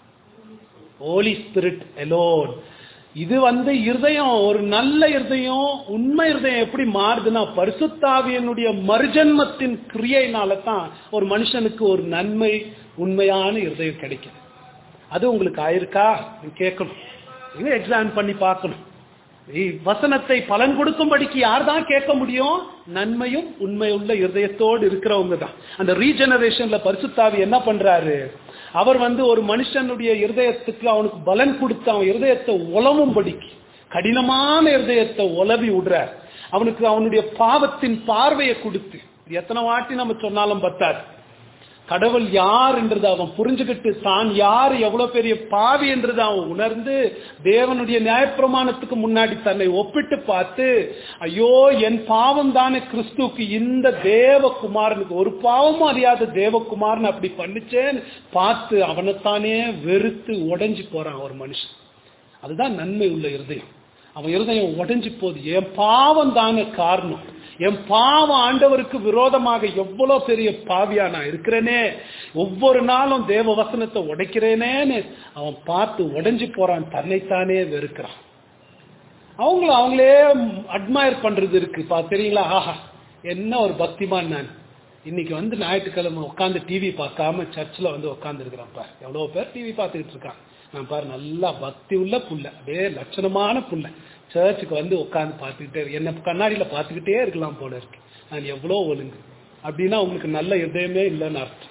Holy Spirit alone. இது வந்து இருதயம், ஒரு நல்ல இருதயம், உண்மை இருதயம் எப்படி மாறுதுன்னா பரிசுத்தாவியனுடைய மறுஜன்மத்தின் கிரியையினால தான் ஒரு மனுஷனுக்கு ஒரு நன்மை உண்மையான இருதயம் கிடைக்கும். அது உங்களுக்கு ஆயிருக்கா கேட்கணும், எக்ஸாம் பண்ணி பார்க்கணும். வசனத்தை பலன் கொடுக்கும்படிக்கு யார் தான் கேட்க முடியும்? நன்மையும் உண்மையுள்ள இருதயத்தோடு இருக்கிறவங்க தான். அந்த ரீஜெனரேஷன்ல பரிசுத்தாவி என்ன பண்றாரு? அவர் வந்து ஒரு மனுஷனுடைய இருதயத்துக்கு அவனுக்கு பலன் கொடுத்து அவன் இருதயத்தை உலவும்படிக்கு, கடினமான இருதயத்தை உலவி விடுறார். அவனுக்கு அவனுடைய பாவத்தின் பார்வையை கொடுத்து. எத்தனை வாட்டி நம்ம சொன்னாலும் பத்தாது. கடவுள் யார் என்றது அவன் புரிஞ்சுக்கிட்டு, தான் யார் எவ்வளவு பெரிய பாவி என்றது அவன் உணர்ந்து, தேவனுடைய நியாயப்பிரமாணத்துக்கு முன்னாடி தன்னை ஒப்பிட்டு பார்த்து, ஐயோ என் பாவம் தானே கிறிஸ்துவுக்கு இந்த தேவகுமாரனுக்கு ஒரு பாவமும் அறியாத தேவகுமாரன் அப்படி பண்ணிச்சேன்னு பார்த்து அவனைத்தானே வெறுத்து உடைஞ்சு போறான் ஒரு மனுஷன். அதுதான் நன்மை உள்ள இருதயம். அவன் இருதயம் உடைஞ்சு போகுது. என் பாவம் தானே காரணம், என் பாவம் ஆண்டவருக்கு விரோதமாக எவ்வளவு பெரிய பாவியா நான் இருக்கிறேனே, ஒவ்வொரு நாளும் தேவ வசனத்தை உடைக்கிறேனேன்னு அவன் பார்த்து உடைஞ்சு போறான், தன்னைத்தானே வெறுக்கிறான். அவங்கள அவங்களே அட்மயர் பண்றது இருக்கு பா, தெரியுங்களா? ஆஹா என்ன ஒரு பக்திமான் நான், இன்னைக்கு வந்து ஞாயிற்றுக்கிழமை உட்காந்து டிவி பார்க்காம சர்ச்சில் வந்து உட்காந்து இருக்கிறான் பார். எவ்வளவு பேர் டிவி பார்த்துக்கிட்டு இருக்கான். நான் பாரு நல்லா பக்தி உள்ள புள்ள, அதே லட்சணமான புள்ள, சர்ச்சுக்கு வந்து உட்காந்து பார்த்துக்கிட்டே என்ன கண்ணாடியில பார்த்துக்கிட்டே இருக்கலாம் போல இருக்கு. நான் எவ்வளோ ஒழுங்கு அப்படின்னா உங்களுக்கு நல்ல இதயமே இல்லைன்னு அர்த்தம்.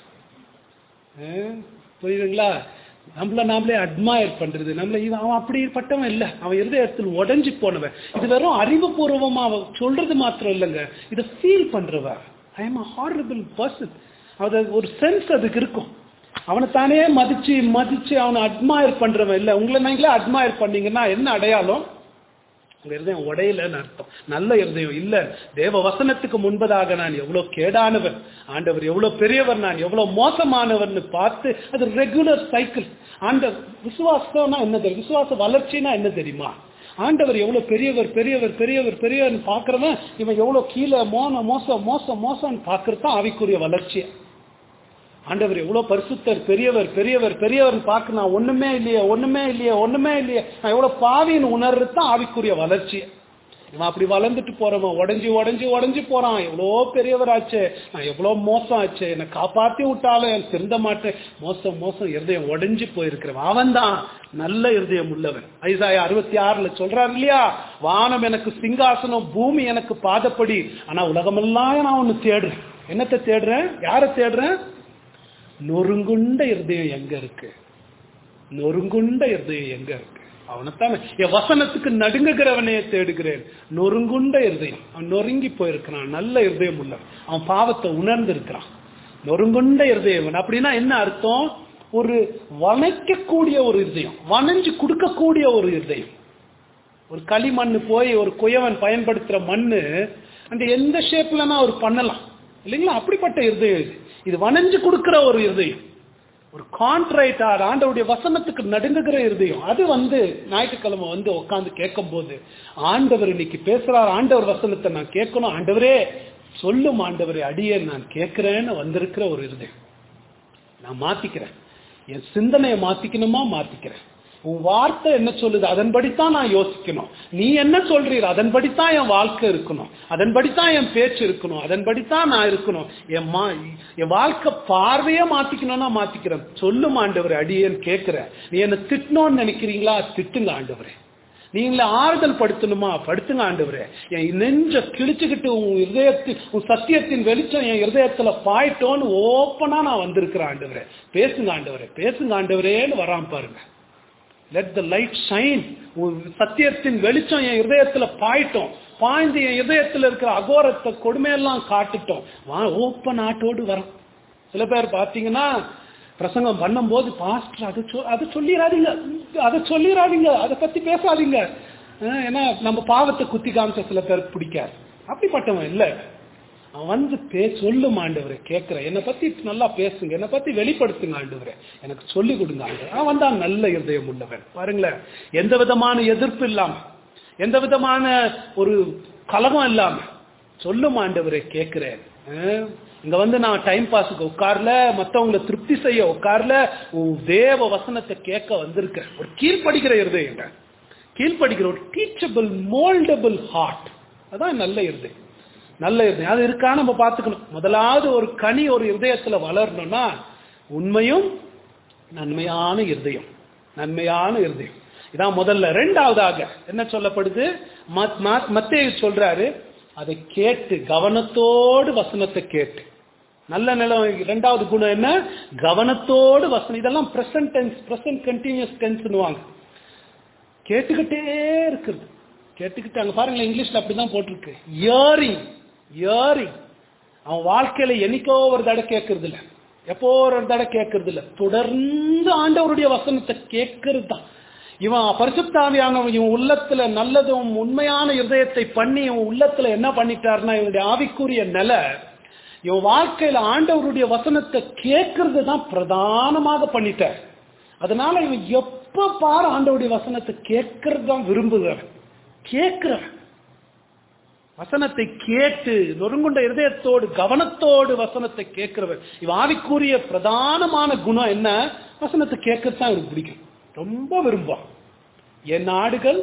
புரியுதுங்களா? நம்மள நாமளே அட்மயர் பண்றது, நம்மள அவன் அப்படிப்பட்டவன் இல்லை, அவன் இருதயத்தில் உடைஞ்சு போனவன். இது வெறும் அறிவுபூர்வமா சொல்றது மாத்திரம் இல்லைங்க, இதை ஃபீல் பண்றவன். I am a horrible person. அது ஒரு சென்ஸ் அதுக்கு இருக்கும். அவனை தானே மதிச்சு மதிச்சு அவனை அட்மயர் பண்றவன் இல்லை. உங்களை நீங்களே அட்மயர் பண்ணீங்கன்னா என்ன அடையாளம்? உங்க இருதயம் உடையலன்னு அர்த்தம். நல்ல இருதயம் இல்ல. தேவ வசனத்துக்கு முன்பதாக நான் எவ்வளவு கேடானவன், ஆண்டவர் எவ்வளவு பெரியவர், நான் எவ்வளவு மோசமானவர்னு பார்த்து அது ரெகுலர் சைக்கிள். ஆண்ட விசுவாசம்னா என்ன தெரியும்? விசுவாச வளர்ச்சினா என்ன தெரியுமா? ஆண்டவர் எவ்வளவு பெரியவர் பெரியவர் பெரியவர் பெரியவர் பாக்குறவன் இவன் எவ்வளவு கீழே மோன மோசம் மோசம் மோசம் பாக்குறதுதான் ஆவிக்குரிய வளர்ச்சி. ஆண்டவர் எவ்வளவு பரிசுத்தர் பெரியவர் பெரியவர் பெரியவர் பார்க்க நான் ஒண்ணுமே இல்லையே ஒண்ணுமே இல்லையே ஒண்ணுமே இல்லையே நான் எவ்வளவு பாவின்னு உணர்றது தான் ஆவிக்குரிய வளர்ச்சி. இவன் அப்படி வளர்ந்துட்டு போறவன் உடஞ்சி உடஞ்சி உடஞ்சி போறான். எவ்வளோ பெரியவர் ஆச்சு, நான் எவ்வளவு மோசம் ஆச்சு, என்னை காப்பாத்தி விட்டாலும் என் திருந்த மாட்டேன், மோசம் மோசம் இருதயம் உடஞ்சி போயிருக்கிறவன் அவன் தான் நல்ல இருதயம் உள்ளவன். ஐசாயா அறுபத்தி ஆறுல சொல்றாரு இல்லையா, வானம் எனக்கு சிங்காசனம் பூமி எனக்கு பாதப்படி, ஆனா உலகமெல்லாம் நான் ஒண்ணு தேடுறேன். என்னத்தை தேடுறேன்? யாரை தேடுறேன்? நொறுங்குண்ட இருதயம் எங்க இருக்கு? நொறுங்குண்ட இருதயம் எங்க இருக்கு? அவனைத்தான் என் வசனத்துக்கு நடுங்குகிறவனே தேடுகிறேன். நொறுங்குண்ட இருதயம், அவன் நொறுங்கி போயிருக்கிறான். நல்ல இருதயம் உள்ள அவன் பாவத்தை உணர்ந்து இருக்கிறான். நொறுங்குண்ட இருதயம் அப்படின்னா என்ன அர்த்தம்? ஒரு வளைக்கக்கூடிய ஒரு இருதயம், வளைஞ்சு கொடுக்கக்கூடிய ஒரு இருதயம். ஒரு களிமண்ணு போய் ஒரு குயவன் பயன்படுத்துற மண்ணு அந்த எந்த ஷேப்லனா அவர் பண்ணலாம் இல்லைங்களா? அப்படிப்பட்ட இருதயம் இது. இது வளைஞ்சு கொடுக்கிற ஒரு இருதயம், ஒரு கான்ட்ரைட்டார் ஆண்டவருடைய வசனத்துக்கு நடுங்குகிற இருதயம். அது வந்து ஞாயிற்றுக்கிழமை வந்து உட்காந்து கேட்கும் போது ஆண்டவர் இன்னைக்கு பேசுறார், ஆண்டவர் வசனத்தை நான் கேட்கணும், ஆண்டவரே சொல்லும் ஆண்டவரே அடியே நான் கேட்கிறேன்னு வந்திருக்கிற ஒரு இருதயம். நான் மாத்திக்கிறேன், என் சிந்தனையை மாத்திக்கணுமா மாத்திக்கிறேன். உன் வார்த்தை என்ன சொல்லுது அதன்படித்தான் நான் யோசிக்கணும். நீ என்ன சொல்றீர் அதன்படித்தான் என் வாழ்க்கை இருக்கணும், அதன்படித்தான் என் பேச்சு இருக்கணும், அதன்படித்தான் நான் இருக்கணும். என் மா என் வாழ்க்கை பார்வையே மாத்திக்கணும்னா மாத்திக்கிறேன். சொல்லும் ஆண்டவரே அடியேன்னு கேட்கிறேன். நீ என்ன திட்டணும்னு நினைக்கிறீங்களா? திட்டுங்க ஆண்டவரே. நீங்களே ஆறுதல் படுத்தணுமா? படுத்துங்க ஆண்டவரே. என் நெஞ்ச கிழிச்சுக்கிட்டு உன் இதயத்தின் உன் சத்தியத்தின் வெளிச்சம் என் இருதயத்துல பாயிட்டோன்னு ஓப்பனா நான் வந்திருக்கிறேன் ஆண்டவரே. பேசுங்க ஆண்டவரே, பேசுங்க ஆண்டவரேன்னு வராம பாருங்க. Let the light shine. சத்தியத்தின் வெளிச்சம் என் இதயத்துல பாயிட்டோம், பாய்ந்து என் இதயத்துல இருக்கிற அகோரத்தை கொடுமையெல்லாம் காட்டுட்டோம். ஓப்பன் ஆட்டோடு வரோம். சில பேர் பாத்தீங்கன்னா பிரசங்கம் பண்ணும் போது பாஸ்டர் அதை அதை சொல்லிடாதீங்க அதை சொல்லிடாதீங்க அதை பத்தி பேசாதீங்க, ஏன்னா நம்ம பாவத்தை குத்தி காமிச்ச சில பேருக்கு பிடிக்காது. அப்படிப்பட்டவன் இல்லை. அவன் வந்து பே சொல்லும் ஆண்டவரை கேட்கிறேன், என்னை பத்தி நல்லா பேசுங்க, என்னை பத்தி வெளிப்படுத்துங்க ஆண்டவரை, எனக்கு சொல்லி கொடுங்க ஆண்டவர். அவன் தான் நல்ல இருதயம் உள்ளவன். பாருங்களேன், எந்த விதமான எதிர்ப்பு இல்லாம, எந்த விதமான ஒரு கலகம் இல்லாம சொல்லும் ஆண்டவரை கேட்கிறேன். இங்க வந்து நான் டைம் பாஸுக்கு உட்கார்ல, மற்றவங்களை திருப்தி செய்ய உட்கார்ல, தேவ வசனத்தை கேட்க வந்திருக்கேன். ஒரு கீழ்படிக்கிற இருதயம், கீழ்படிக்கிற ஒரு டீச்சபிள் மோல்டபிள் ஹார்ட், அதான் நல்ல இருதயம். நல்ல இருதயம் அது இருக்கா நம்ம பார்த்துக்கணும். முதலாவது ஒரு கனி ஒரு இருதயத்துல வளரணும்னா உண்மையும் நன்மையான இருதயம், நன்மையான இருதயம் இதான் முதல்ல. ரெண்டாவதாக என்ன சொல்லப்படுது? மத்தேயு சொல்றாரு, அதை கேட்டு கவனத்தோடு வசனத்தை கேட்டு. நல்ல நிலம் இரண்டாவது குணம் என்ன? கவனத்தோடு வசனம். இதெல்லாம் பிரசன்ட் டென்ஸ், பிரசன்ட் கண்டினியூஸ் டென்ஸ்னுவாங்க. கேட்டுக்கிட்டே இருக்குது, கேட்டுக்கிட்டு அங்க பாருங்களேன், இங்கிலீஷ்ல அப்படிதான் போட்டிருக்கு. இயரிங் இயரிங் அவன் வாழ்க்கையில என்னைக்கோ ஒரு தடவை கேட்கறது இல்ல, எப்போ ஒரு தடவை கேட்கறது இல்ல, தொடர்ந்து ஆண்டவருடைய வசனத்தை கேட்கறது தான். இவன் பரிசுத்தாவியானவன் இவன் உள்ளத்துல நல்லதும் உண்மையான இருதயத்தை பண்ணி இவன் உள்ளத்துல என்ன பண்ணிட்டாருன்னா, இவனுடைய ஆவிக்குரிய நிலை இவன் வாழ்க்கையில ஆண்டவருடைய வசனத்தை கேட்கறது தான் பிரதானமாக பண்ணிட்டார். அதனால இவன் எப்ப பாரு ஆண்டவருடைய வசனத்தை கேட்கறது தான் விரும்புகிறவன், கேட்கிறவன். வசனத்தை கேட்டு நொறுங்குண்ட இருதயத்தோடு கவனத்தோடு வசனத்தை கேட்கிறவன். இவன் ஆவிக்குரிய பிரதானமான குணம் என்ன? வசனத்தை கேட்கறது தான் இவனுக்கு பிடிக்கும், ரொம்ப விரும்புவான். என் நாடுகள்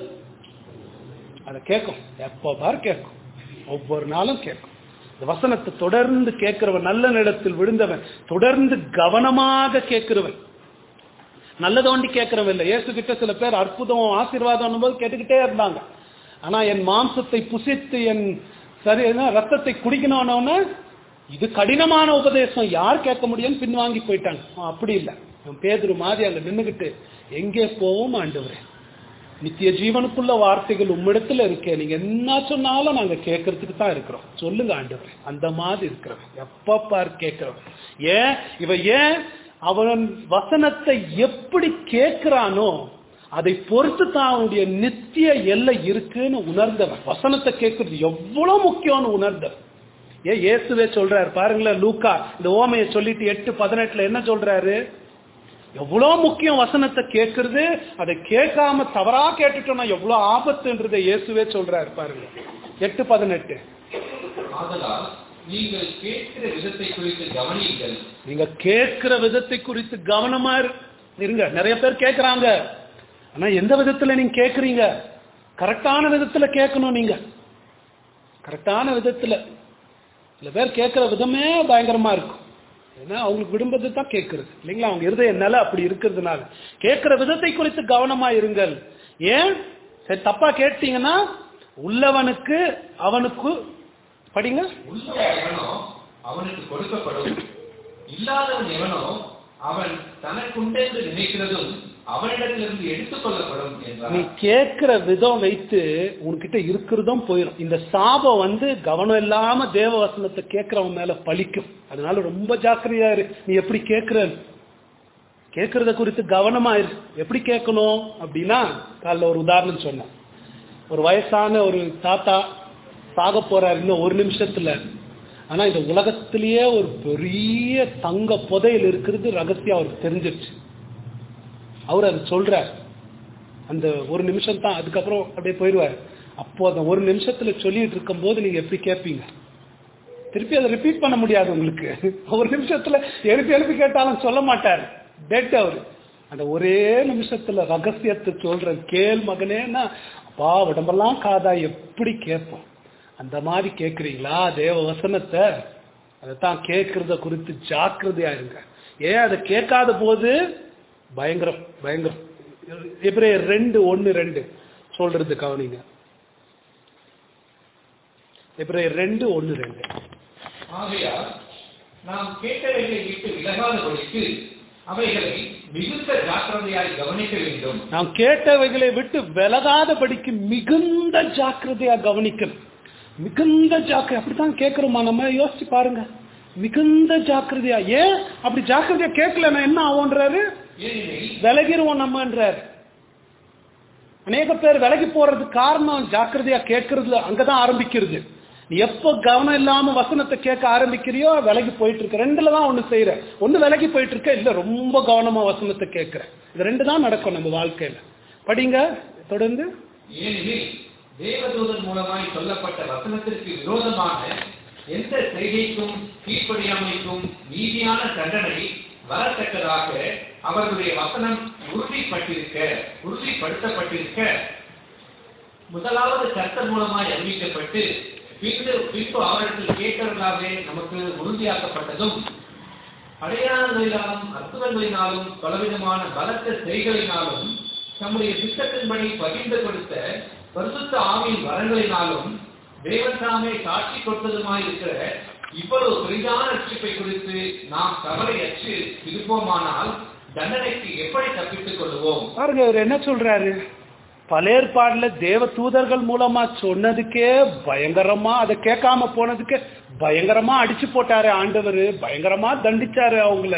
அதை கேட்கும், எப்ப பாரு கேட்கும், ஒவ்வொரு நாளும் கேட்கும். இந்த வசனத்தை தொடர்ந்து கேட்கிறவன் நல்ல நிலத்தில் விழுந்தவன், தொடர்ந்து கவனமாக கேட்கிறவன், நல்லதை ஒண்டி கேட்கிறவன் இல்லை. இயேசு கிட்ட சில பேர் அற்புதம் ஆசீர்வாதம் போது கேட்டுக்கிட்டே இருந்தாங்க. ஆனா என் மாம்சத்தை புசித்து என் சரி ரத்தத்தை குடிக்கணும்னு இது கடினமான உபதேசம் யார் கேட்க முடியும் பின்வாங்கி போயிட்டாங்க. அப்படி இல்லை, பேதுரு மாதிரி அங்க நின்றுகிட்டு எங்கே போவோம் ஆண்டவரே, நித்திய ஜீவனுக்குள்ள வார்த்தைகள் உம்மிடத்துல இருக்கே, நீங்க என்ன சொன்னாலும் நாங்க கேட்கறதுக்கு தான் இருக்கிறோம், சொல்லுங்க ஆண்டவரே. அந்த மாதிரி இருக்கிறவன் எப்ப பார் கேட்கிறவன். ஏன் இவ ஏன் அவன் வசனத்தை எப்படி கேட்கிறானோ அதை பொறுத்து தான் அவனுடைய நித்திய எல்லை இருக்குன்னு உணர்ந்தவன். வசனத்தை கேட்கறது எவ்வளவு முக்கியம்னு உணர்ந்தவன். ஏன் இயேசுவே சொல்றாரு பாருங்களேன், லூக்கா இந்த ஓமையை சொல்லிட்டு எட்டு பதினெட்டுல என்ன சொல்றாரு, எவ்வளவு முக்கியம் வசனத்தை கேட்கறது, அதை கேட்காம தவறா கேட்டுட்டோம்னா எவ்வளவு ஆபத்துன்றதை இயேசுவே சொல்றாரு பாருங்க. எட்டு பதினெட்டு நீங்கள் கேட்கிற விதத்தை குறித்து கவனியுங்கள். நீங்க கேட்கிற விதத்தை குறித்து கவனமா இருங்க. நிறைய பேர் கேட்கறாங்க, ஆனா எந்த விதத்துல நீங்க கேட்கறீங்க? கரெக்டான விதத்துல கேட்கணும். நீங்க கரெக்டான விதத்துல. சில பேர் கேட்கிற விதமே பயங்கரமா இருக்கும், ஏன்னா அவங்களுக்கு விரும்பது தான் கேட்கறது இல்லைங்களா, அவங்க இருதய நிலை அப்படி இருக்கிறதுனால. கேட்கிற விதத்தை குறித்து கவனமா இருங்கள். ஏன் சரி தப்பா கேட்டீங்கன்னா உள்ளவனுக்கு அவனுக்கு படிங்க, எவனோ அவனுக்கு கொடுக்கப்படும், இல்லாதவன் எவனோ அவன் தனக்குண்டென்று நினைக்கிறதும் அவனிடத்திலிருந்து எடுத்துக் கொள்ளப்படும் என்றார். நீ கேட்கிற விதம் வைத்து உன்கிட்ட இருக்கிறதும் போயிடும். இந்த சாபம் வந்து கவனம் இல்லாம தேவ வசனத்தை கேட்கிறவன் மேல பழிக்கும். அதனால ரொம்ப ஜாக்கிரதையா இரு. நீ எப்படி கேட்கிற, கேட்கறத குறித்து கவனமா இரு. எப்படி கேட்கணும் அப்படின்னா, காலைல ஒரு உதாரணம் சொன்னேன். ஒரு வயசான ஒரு தாத்தா சாக போறாரு இன்னும் ஒரு நிமிஷத்துல. ஆனா இந்த உலகத்திலேயே ஒரு பெரிய தங்க புதையல் இருக்கிறது ரகசியம் அவருக்கு தெரிஞ்சிருச்சு. அவர் அது சொல்றார். அந்த ஒரு நிமிஷம் தான், அதுக்கப்புறம் அப்படியே போயிடுவார். அப்போ அந்த ஒரு நிமிஷத்துல சொல்லிட்டு இருக்கும் போது நீங்க எப்படி கேட்பீங்க? திருப்பி அதை ரிப்பீட் பண்ண முடியாது உங்களுக்கு. ஒரு நிமிஷத்துல எழுப்பி எழுப்பி கேட்டாலும் சொல்ல மாட்டார், டெட் அவரு. அந்த ஒரே நிமிஷத்துல ரகசியத்தை சொல்ற கேள் மகனேன்னா, அப்பா உடம்பெல்லாம் காதா எப்படி கேட்போம். அந்த மாதிரி கேட்குறீங்களா தேவ வசனத்தை? அதைத்தான் கேட்கறத குறித்து ஜாக்கிரதையா இருங்க. ஏன் அதை கேட்காத போது பயங்கரம் பயங்கரம். எபிரேயர் ரெண்டு ஒன்னு ரெண்டு சொல்றது கவனிங்க. எபிரேயர் ரெண்டு ஒன்னு ரெண்டு. ஆகையால் நாம் கேட்டவைகளை விட்டு விலகாதபடிக்கு அவைகளை மிகுந்த ஜாக்கிரதையாய் கவனிக்க வேண்டும். நாம் கேட்டவைகளை விட்டு விலகாதபடிக்கு மிகுந்த ஜாக்கிரதையா கவனிக்கணும். மிகுந்த ஜாக்கிரதை. அப்படித்தான் கேட்கிறோமா நம்ம? யோசிச்சு பாருங்க. மிகுந்த ஜாக்கிரதையா. ஏன் அப்படி ஜாக்கிரதையா கேட்கலன்னா என்ன ஆகும்ன்றாரு? விலகிருவோம் நம்மன்றாரு. அநேக பேர் விலகி போறதுக்கு காரணம் ஜாக்கிரதையா கேட்கறதுல அங்கதான் ஆரம்பிக்கிறது. நீ எப்ப கவனம் இல்லாம வசனத்தை கேட்க ஆரம்பிக்கிறியோ விலகி போயிட்டு இருக்க. ரெண்டுல தான் ஒண்ணு செய்யற. ஒண்ணு விலகி போயிட்டு இருக்க, இல்ல ரொம்ப கவனமா வசனத்தை கேட்கிற. இது ரெண்டு தான் நடக்கும் நம்ம வாழ்க்கையில. படிங்க தொடர்ந்து. ஏனெனில் தேவதூதன் மூலமாய் சொல்லப்பட்ட வசனத்திற்கு விரோதமான எந்த செய்கைக்கும் கீழ்ப்படியாமைக்கும் நீதியான தண்டனை வரத்தக்கதாக அவர்களுடைய வசனம் உறுதிப்பட்டிருக்க உறுதிப்படுத்தப்பட்டிருக்க முதலாவது கர்த்தர் மூலமாய் அறிவிக்கப்பட்டு பின்பு பின்பு அவர்கள் கேட்டவர்களாகவே நமக்கு உறுதியாக்கப்பட்டதும் அடையாளங்களினாலும் அற்புதங்களினாலும் பலவிதமான பலத்த செய்களினாலும் நம்முடைய சித்தத்தின்படி பகிர்ந்து கொடுத்த பரிசுத்த ஆவியின் வரங்களினாலும் தேவன் தாமே சாட்சி கொடுத்ததுமாய் இருக்கிற இவ்வளவு பெரிதான ரட்சிப்பை குறித்து நாம் கவலையற்று இருப்போமானால் தண்டனைக்கு எப்படி தப்பித்துக் கொள்வோம்? பாருங்க அவர் என்ன சொல்றாரு. பழைய ஏற்பாடுல தேவ தூதர்கள் மூலமா சொன்னதுக்கே பயங்கரமா, அதை கேட்காம போனதுக்கே பயங்கரமா அடிச்சு போட்டாரு ஆண்டவர், பயங்கரமா தண்டிச்சாரு அவங்கள.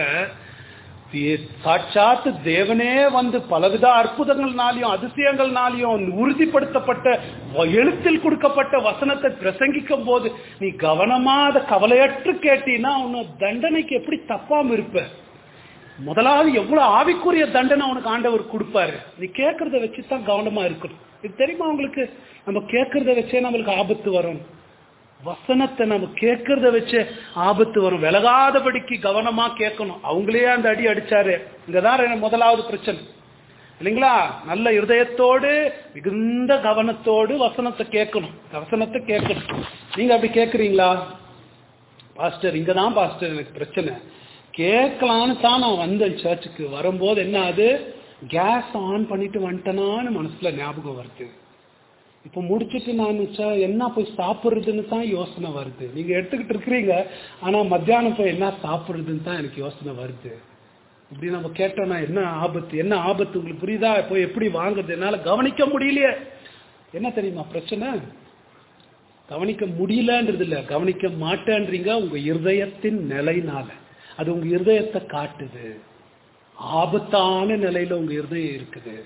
சாட்சாத்து தேவனே வந்து பலவித அற்புதங்கள்னாலையும் அதிசயங்கள்னாலையும் உறுதிப்படுத்தப்பட்ட எழுத்தில் கொடுக்கப்பட்ட வசனத்தை பிரசங்கிக்கும் போது நீ கவனமா அதை கவலையற்று கேட்டீன்னா உன்னை தண்டனைக்கு எப்படி தப்பாம இருப்ப. முதலாவது எவ்வளவு ஆவிக்குரிய தண்டனை உனக்கு ஆண்டவர் கொடுப்பாரு. நீ கேட்கறத வச்சுதான் கவனமா இருக்கணும். இது தெரியுமா உங்களுக்கு? நம்ம கேட்கறத வச்சே நம்மளுக்கு ஆபத்து வரும். வசனத்தை நம்ம கேட்கறத வச்சு ஆபத்து வரும். விலகாதபடிக்கு கவனமா கேட்கணும். அவங்களே அந்த அடி அடிச்சாரு. இங்கதான் முதலாவது பிரச்சனை இல்லைங்களா? நல்ல இருதயத்தோடு மிகுந்த கவனத்தோடு வசனத்தை கேட்கணும். வசனத்தை கேட்கணும். நீங்க அப்படி கேட்கறீங்களா? பாஸ்டர் இங்கதான் பாஸ்டர் எனக்கு பிரச்சனை, கேட்கலான்னு தான் நான் வந்தேன் சர்ச்சுக்கு. வரும்போது என்ன ஆகுது, கேஸ் ஆன் பண்ணிட்டு வந்துட்டேனான்னு மனசுல ஞாபகம் வருது. இப்ப முடிச்சுட்டு நான் என்ன போய் சாப்பிடுறதுன்னு தான் யோசனை வருது. நீங்க எடுத்துக்கிட்டு இருக்கிறீங்க, ஆனா மத்தியானம் போய் என்ன சாப்பிடுறதுன்னு தான் எனக்கு யோசனை வருது. இப்படி நம்ம கேட்டோம்னா என்ன ஆபத்து, என்ன ஆபத்து உங்களுக்கு புரியுதா? போய் எப்படி வாங்குறது, என்னால கவனிக்க முடியலையே. என்ன தெரியுமா பிரச்சனை? கவனிக்க முடியலன்றது இல்ல, கவனிக்க மாட்டேன்றீங்க. உங்க இருதயத்தின் நிலைனால அது உங்க இருதயத்தை காட்டுது. ஆபத்தான நிலையில உங்க இருதயம் இருக்குது.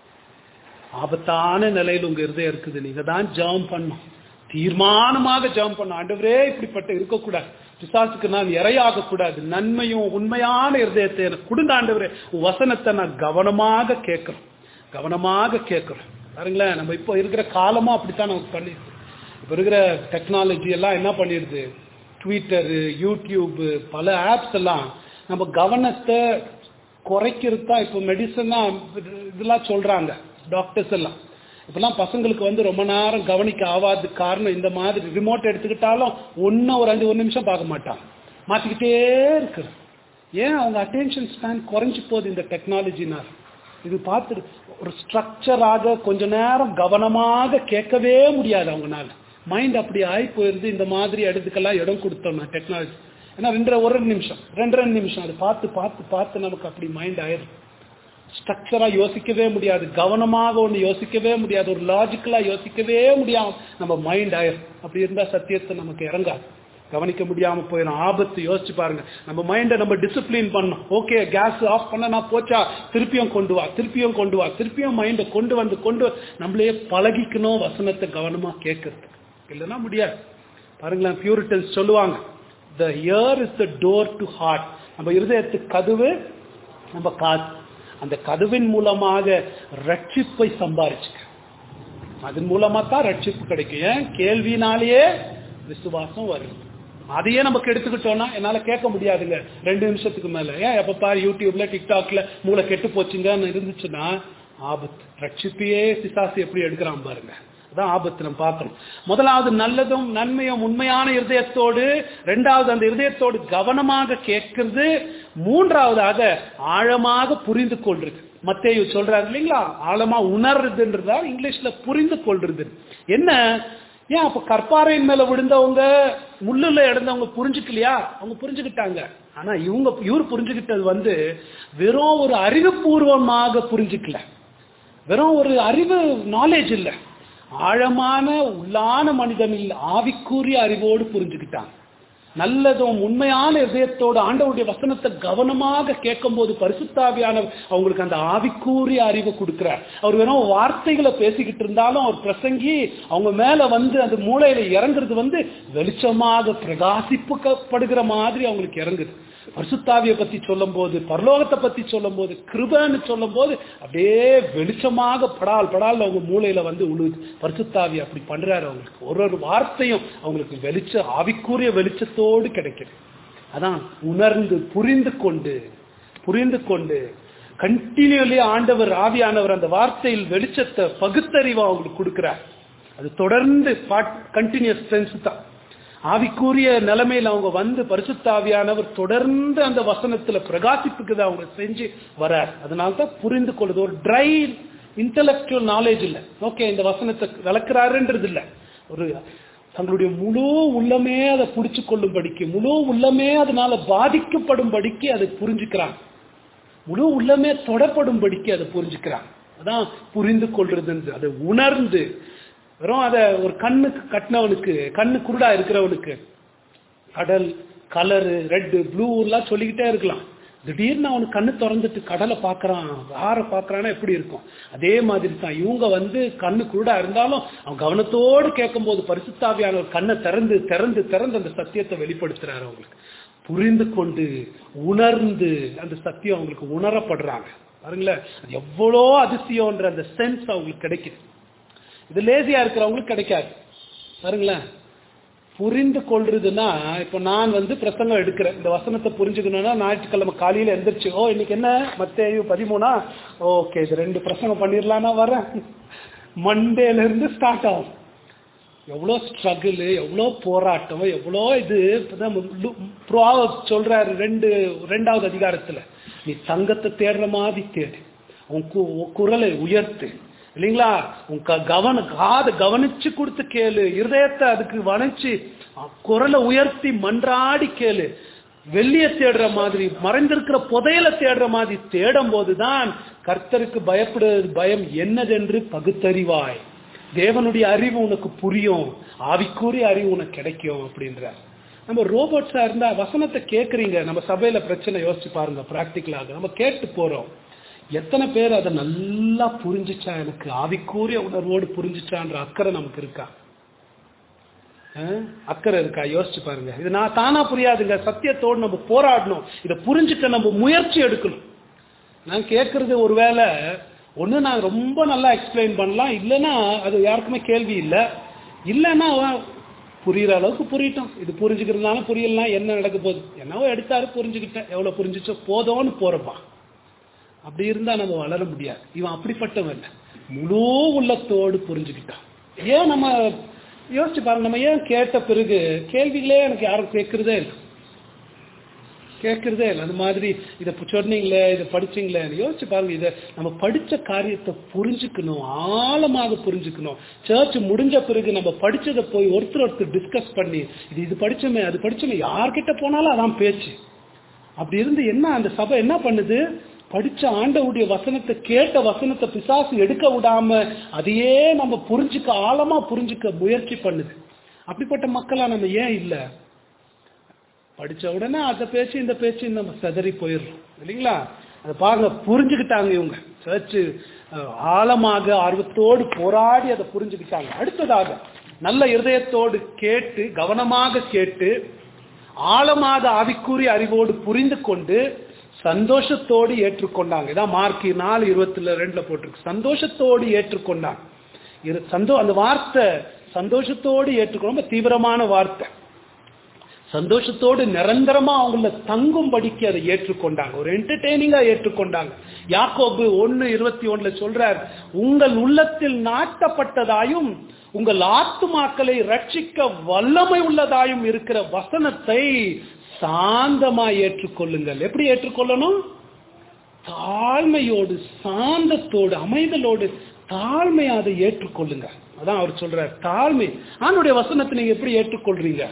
ஆபத்தான நிலையில் உங்க இருதயம் இருக்குது. நீங்க தான் ஜெபம் பண்ணணும், தீர்மானமாக ஜெபம் பண்ணணும். ஆண்டவரே இப்படிப்பட்ட இருக்கக்கூடாது, பிசாசுக்கு நான் இரையாக கூடாது, நன்மையும் உண்மையான இருதயத்தை எனக்கு கொடுங்க ஆண்டவரே. வசனத்தை நான் கவனமாக கேட்கிறோம், கவனமாக கேட்கிறோம். பாருங்களேன், நம்ம இப்போ இருக்கிற காலமும் அப்படித்தான் நமக்கு பண்ணிடுது. இப்போ இருக்கிற டெக்னாலஜி எல்லாம் என்ன பண்ணிடுது, ட்விட்டரு, யூடியூப், பல ஆப்ஸ் எல்லாம் நம்ம கவனத்தை குறைக்கிறது தான். இப்போ மெடிசனா இதெல்லாம் சொல்றாங்க டாக்டர்ஸ் எல்லாம். இப்பெல்லாம் பசங்களுக்கு வந்து ரொம்ப நேரம் கவனிக்க ஆகாது. காரணம் இந்த மாதிரி ரிமோட் எடுத்துக்கிட்டாலும் ஒன்னும் ஒரு அஞ்சு ஒரு நிமிஷம் பார்க்க மாட்டாங்க, மாத்திக்கிட்டே இருக்கு. ஏன்? அவங்க அட்டென்ஷன் ஸ்பேன் குறைஞ்சு போகுது இந்த டெக்னாலஜினால். இது பார்த்து ஒரு ஸ்ட்ரக்சராக கொஞ்ச நேரம் கவனமாக கேட்கவே முடியாது அவங்கனால. மைண்ட் அப்படி ஆகி போயிருது. இந்த மாதிரி இடத்துக்கெல்லாம் இடம் கொடுத்தோம்னா டெக்னாலஜி, ஏன்னா ரெண்டரை ஒரு நிமிஷம் ரெண்டு ரெண்டு நிமிஷம் அது பார்த்து பார்த்து பார்த்து நமக்கு அப்படி மைண்ட் ஆயிடுது. ஸ்ட்ரக்சரா யோசிக்கவே முடியாது, கவனமாக ஒன்று யோசிக்கவே முடியாது, ஒரு லாஜிக்கலா யோசிக்கவே முடியாம நம்ம மைண்ட் ஆயிரும். அப்படி இருந்தா சத்தியத்தை நமக்கு இறங்காது, கவனிக்க முடியாம போயிடும். ஆபத்து. யோசிச்சு பாருங்க. நம்ம மைண்டை நம்ம டிசிப்ளின் பண்ணணும். ஓகே, கேஸ் ஆஃப் பண்ண நான் போச்சா, திருப்பியும் கொண்டு வா, திருப்பியும் கொண்டு வா, திருப்பியும் மைண்டை கொண்டு வந்து கொண்டு நம்மளே பழகிக்கணும் வசனத்தை கவனமா கேட்கறதுக்கு. இல்லைன்னா முடியாது. பாருங்களேன், பியூரிட்டன்ஸ் சொல்லுவாங்க, the ear is the door to heart. நம்ம இருதயத்துக்கு கதவு நம்ம காது. அந்த கதவின் மூலமாக ரட்சிப்பை சம்பாரிச்சுக்க, அதன் மூலமா தான் ரட்சிப்பு கிடைக்கும். ஏன்? கேள்வினாலேயே விசுவாசம் வரும். அதையே நமக்கு எடுத்துக்கிட்டோம்னா என்னால கேட்க முடியாதுங்க ரெண்டு நிமிஷத்துக்கு மேல. ஏன் எப்ப பாரு யூடியூப்ல டிக்டாக்ல மூளை கெட்டு போச்சுங்கன்னு இருந்துச்சுன்னா ஆபத்து. ரட்சிப்பையே பிசாசு எப்படி எடுக்கிறான் பாருங்க, அதான் ஆபத்து நம்ம பார்க்கணும். முதலாவது நல்லதும் நன்மையும் உண்மையான இருதயத்தோடு, இரண்டாவது அந்த இருதயத்தோடு கவனமாக கேட்கிறது, மூன்றாவதாக ஆழமாக புரிந்து கொள்றது. மத்தேயு சொல்றாரு இல்லைங்களா, ஆழமா உணர்றதுன்றதா இங்கிலீஷ்ல புரிந்து கொள்றது. என்ன? ஏன் அப்ப கற்பாறையின் மேல விழுந்தவங்க, முள்ளுல இடந்தவங்க புரிஞ்சுக்கலையா? அவங்க புரிஞ்சுக்கிட்டாங்க. ஆனா இவங்க இவர் புரிஞ்சுக்கிட்டது வந்து வெறும் ஒரு அறிவுபூர்வமாக புரிஞ்சுக்கல, வெறும் ஒரு அறிவு நாலேஜ் இல்ல, ஆழமான உள்ளான மனிதன் இல்ல, ஆவிக்குரிய அறிவோடு புரிஞ்சுக்கிட்டாங்க. நல்லதும் உண்மையான இதயத்தோடு ஆண்டவருடைய வசனத்தை கவனமாக கேட்கும் போது பரிசுத்தாவியானவர் அவங்களுக்கு அந்த ஆவிக்குரிய அறிவை கொடுக்கிறார். அவர் வெறும் வார்த்தைகளை பேசிக்கிட்டு இருந்தாலும் அவர் பிரசங்கி அவங்க மேல வந்து அந்த மூளையில இறங்குறது வந்து வெளிச்சமாக பிரகாசிப்புக்கப்படுகிற மாதிரி அவங்களுக்கு இறங்குது. பரிசுத்தாவியை பத்தி சொல்லும் போது, பரலோகத்தை பத்தி சொல்லும் போது, கிருபைன்னு சொல்லும் போது அப்படியே வெளிச்சமாக படால் படால் அவங்க மூளையில வந்து உழுது. பரிசுத்தாவி அப்படி பண்றாரு. அவங்களுக்கு ஒரு ஒரு வார்த்தையும் அவங்களுக்கு வெளிச்ச ஆவிக்குரிய வெளிச்சத்தோடு கிடைக்குது. அதான் உணர்ந்து புரிந்து கொண்டு புரிந்து கொண்டு கண்டினியூலி ஆண்டவர் ஆவியானவர் அந்த வார்த்தையில் வெளிச்சத்தை பகுத்தறிவை அவங்களுக்கு கொடுக்கிறார். அது தொடர்ந்து கண்டினியூஸ் சென்ஸ் தான். ஆவிக்குரிய நிலைமையில அவங்க வந்து பரிசுத்தாவியானவர் தொடர்ந்து அந்த வசனத்துல பிரகாசிப்புக்கு அவங்க செஞ்சு வரார். அதனால்தான் புரிந்து கொள்ளுது. ஒரு ட்ரை இன்டலெக்சுவல் நாலேஜ் இல்ல. ஓகே, இந்த வசனத்தை விளக்குறாருன்றது இல்ல, ஒரு தங்களுடைய முழு உள்ளமே அதை புடிச்சு கொள்ளும்படிக்கு, முழு உள்ளமே அதனால பாதிக்கப்படும்படிக்கு அதை புரிஞ்சுக்கிறாங்க, முழு உள்ளமே தொடப்படும்படிக்கு அதை புரிஞ்சுக்கிறாங்க. அதான் புரிந்து கொள்றது. அதை உணர்ந்து, வெறும் அதை ஒரு கண்ணுக்கு கட்டினவனுக்கு, கண்ணு குருடா இருக்கிறவனுக்கு கடல் கலரு ரெட்டு ப்ளூ எல்லாம் சொல்லிக்கிட்டே இருக்கலாம். திடீர்னு அவனுக்கு கண்ணு திறந்துட்டு கடலை பார்க்கறான், ஆற பார்க்கறான்னா எப்படி இருக்கும்? அதே மாதிரி தான் இவங்க வந்து கண்ணு குருடா இருந்தாலும் அவன் கவனத்தோடு கேட்கும் போது பரிசுத்தாவியானவர் கண்ணை திறந்து திறந்து திறந்து அந்த சத்தியத்தை வெளிப்படுத்துறாரு. அவங்களுக்கு புரிந்து கொண்டு உணர்ந்து அந்த சத்தியம் அவங்களுக்கு உணரப்படுறாங்க. பாருங்களேன், அது எவ்வளோ அதிசயம்ன்ற அந்த சென்ஸ் அவங்களுக்கு கிடைக்குது. இது லேசியா இருக்கிறவங்களுக்கு கிடைக்காது. பாருங்களேன், புரிந்து கொள்றதுன்னா, இப்போ நான் வந்து பிரசங்கம் எடுக்கிறேன், இந்த வசனத்தை புரிஞ்சுக்கணும்னா ஞாயிற்றுக்கிழமை காலையில எந்திரிச்சு, ஓ இன்னைக்கு என்ன மத்தேயு பதிமூணா, ஓகே இது ரெண்டு பிரசங்கம் பண்ணிடலான்னா வரேன். மண்டேல இருந்து ஸ்டார்ட் ஆகும். எவ்வளோ ஸ்ட்ரகிள், எவ்வளோ போராட்டம், எவ்வளோ இது. சொல்றாரு ரெண்டு ரெண்டாவது அதிகாரத்துல, நீ தங்கத்தை தேடுற மாதிரி தேடு, உன் குரலை உயர்த்து இல்லைங்களா, உன் கவன காதை கவனிச்சு கொடுத்து கேளு, இருதயத்தை அதுக்கு வளைச்சு குரலை உயர்த்தி மன்றாடி கேளு. வெள்ளிய தேடுற மாதிரி, மறைந்திருக்கிற புதையலை தேடுற மாதிரி தேடும் போதுதான் கர்த்தருக்கு பயப்படுறது பயம் என்னதென்று பகுத்தறிவாய். தேவனுடைய அறிவு உனக்கு புரியும், ஆவிக்குரிய அறிவு உனக்கு கிடைக்கும் அப்படின்ற. நம்ம ரோபோட்ஸா இருந்தா வசனத்தை கேட்கறீங்க, நம்ம சபையில பிரச்சனை யோசிச்சு பாருங்க. பிராக்டிக்கலாக நம்ம கேட்டு போறோம், எத்தனை பேர் அதை நல்லா புரிஞ்சுச்சா, எனக்கு ஆவிக்குரிய உணர்வோடு புரிஞ்சுச்சான்ற அக்கறை நமக்கு இருக்கா? அக்கறை இருக்கா? யோசிச்சு பாருங்க. இது நான் தானா புரியாதுங்க, சத்தியத்தோடு நம்ம போராடணும், இதை புரிஞ்சுக்க நம்ம முயற்சி எடுக்கணும். நான் கேட்கறது ஒருவேளை ஒன்று நான் ரொம்ப நல்லா எக்ஸ்பிளைன் பண்ணலாம், இல்லைன்னா அது யாருக்குமே கேள்வி இல்லை, இல்லைன்னா புரியுற அளவுக்கு புரியட்டும். இது புரிஞ்சுக்கிறதுனால புரியலாம், என்ன நடக்க போகுது, என்னவோ எடுத்தாரு புரிஞ்சுக்கிட்டேன், எவ்வளோ புரிஞ்சிச்சோ போதோன்னு போறப்பான். அப்படி இருந்தா நம்ம வளர முடியாது. இவன் அப்படிப்பட்டவன் இல்லை, முழு உள்ளத்தோடு புரிஞ்சுக்கிட்டான். ஏன் நம்ம யோசிச்சு பாருங்க, நம்ம ஏன் கேட்ட பிறகு கேள்விகளே எனக்கு யாரும் கேட்கறதே இல்லை கேட்கறதே இல்லை அந்த மாதிரி இதை சொன்னீங்களே, இதை படிச்சீங்களே, யோசிச்சு பாருங்க. இதை நம்ம படிச்ச காரியத்தை புரிஞ்சுக்கணும், ஆழமாக புரிஞ்சுக்கணும். சர்ச் முடிஞ்ச பிறகு நம்ம படிச்சதை போய் ஒருத்தர் ஒருத்தர் டிஸ்கஸ் பண்ணி, இது இது படிச்சோமே அது படிச்சோமே, யார்கிட்ட போனாலும் அதான் பேச்சு. அப்படி இருந்து என்ன அந்த சபை என்ன பண்ணுது, படிச்ச ஆண்டவருடைய வசனத்தை, கேட்ட வசனத்தை பிசாசு எடுக்க விடாம அதையே நம்ம புரிஞ்சுக்க, ஆழமா புரிஞ்சுக்க முயற்சி பண்ணுது. அப்படிப்பட்ட மக்களா நம்ம ஏன் இல்லை? படிச்ச உடனே அந்த பேச்சு இந்த பேச்சு நம்ம செதறி போயிடுறோம் இல்லைங்களா? அதை பாருங்க, புரிஞ்சுக்கிட்டாங்க இவங்க. சர்ச்சு ஆழமாக ஆர்வத்தோடு போராடி அதை புரிஞ்சுக்கிட்டாங்க. அடுத்ததாக நல்ல இருதயத்தோடு கேட்டு, கவனமாக கேட்டு, ஆழமாக ஆவிக்குரிய அறிவோடு புரிந்து கொண்டு சந்தோஷத்தோடு ஏற்றுக்கொண்டாங்க. இதான் மார்க் நாலு இருபத்தி ரெண்டுல போட்டிருக்கு, சந்தோஷத்தோடு ஏற்றுக்கொண்டாங்க. சந்தோ அந்த வார்த்தை சந்தோஷத்தோடு ஏற்றுக்கொள்ள ரொம்ப தீவிரமான வார்த்தை. சந்தோஷத்தோடு நிரந்தரமா அவங்கள தங்கும்படிக்கு அதை ஏற்றுக்கொண்டாங்க, ஒரு என்டர்டெய்னிங்கா ஏற்றுக்கொண்டாங்க. யாக்கோபு ஒன்னு இருபத்தி ஒண்ணுல சொல்றார், உங்கள் உள்ளத்தில் நாட்டப்பட்டதாயும் உங்கள் ஆத்துமாக்களை ரட்சிக்க வல்லமை உள்ளதாயும் இருக்கிற வசனத்தை சாந்தமா ஏற்றுக்கொள்ளுங்கள். எப்படி ஏற்றுக்கொள்ளணும்? தாழ்மையோடு, சாந்தத்தோடு, அமைதலோடு தாழ்மையா அதை ஏற்றுக்கொள்ளுங்க. அதான் அவர் சொல்றார், தாழ்மை. ஆனுடைய வசனத்தை நீங்க எப்படி ஏற்றுக்கொள்றீங்க?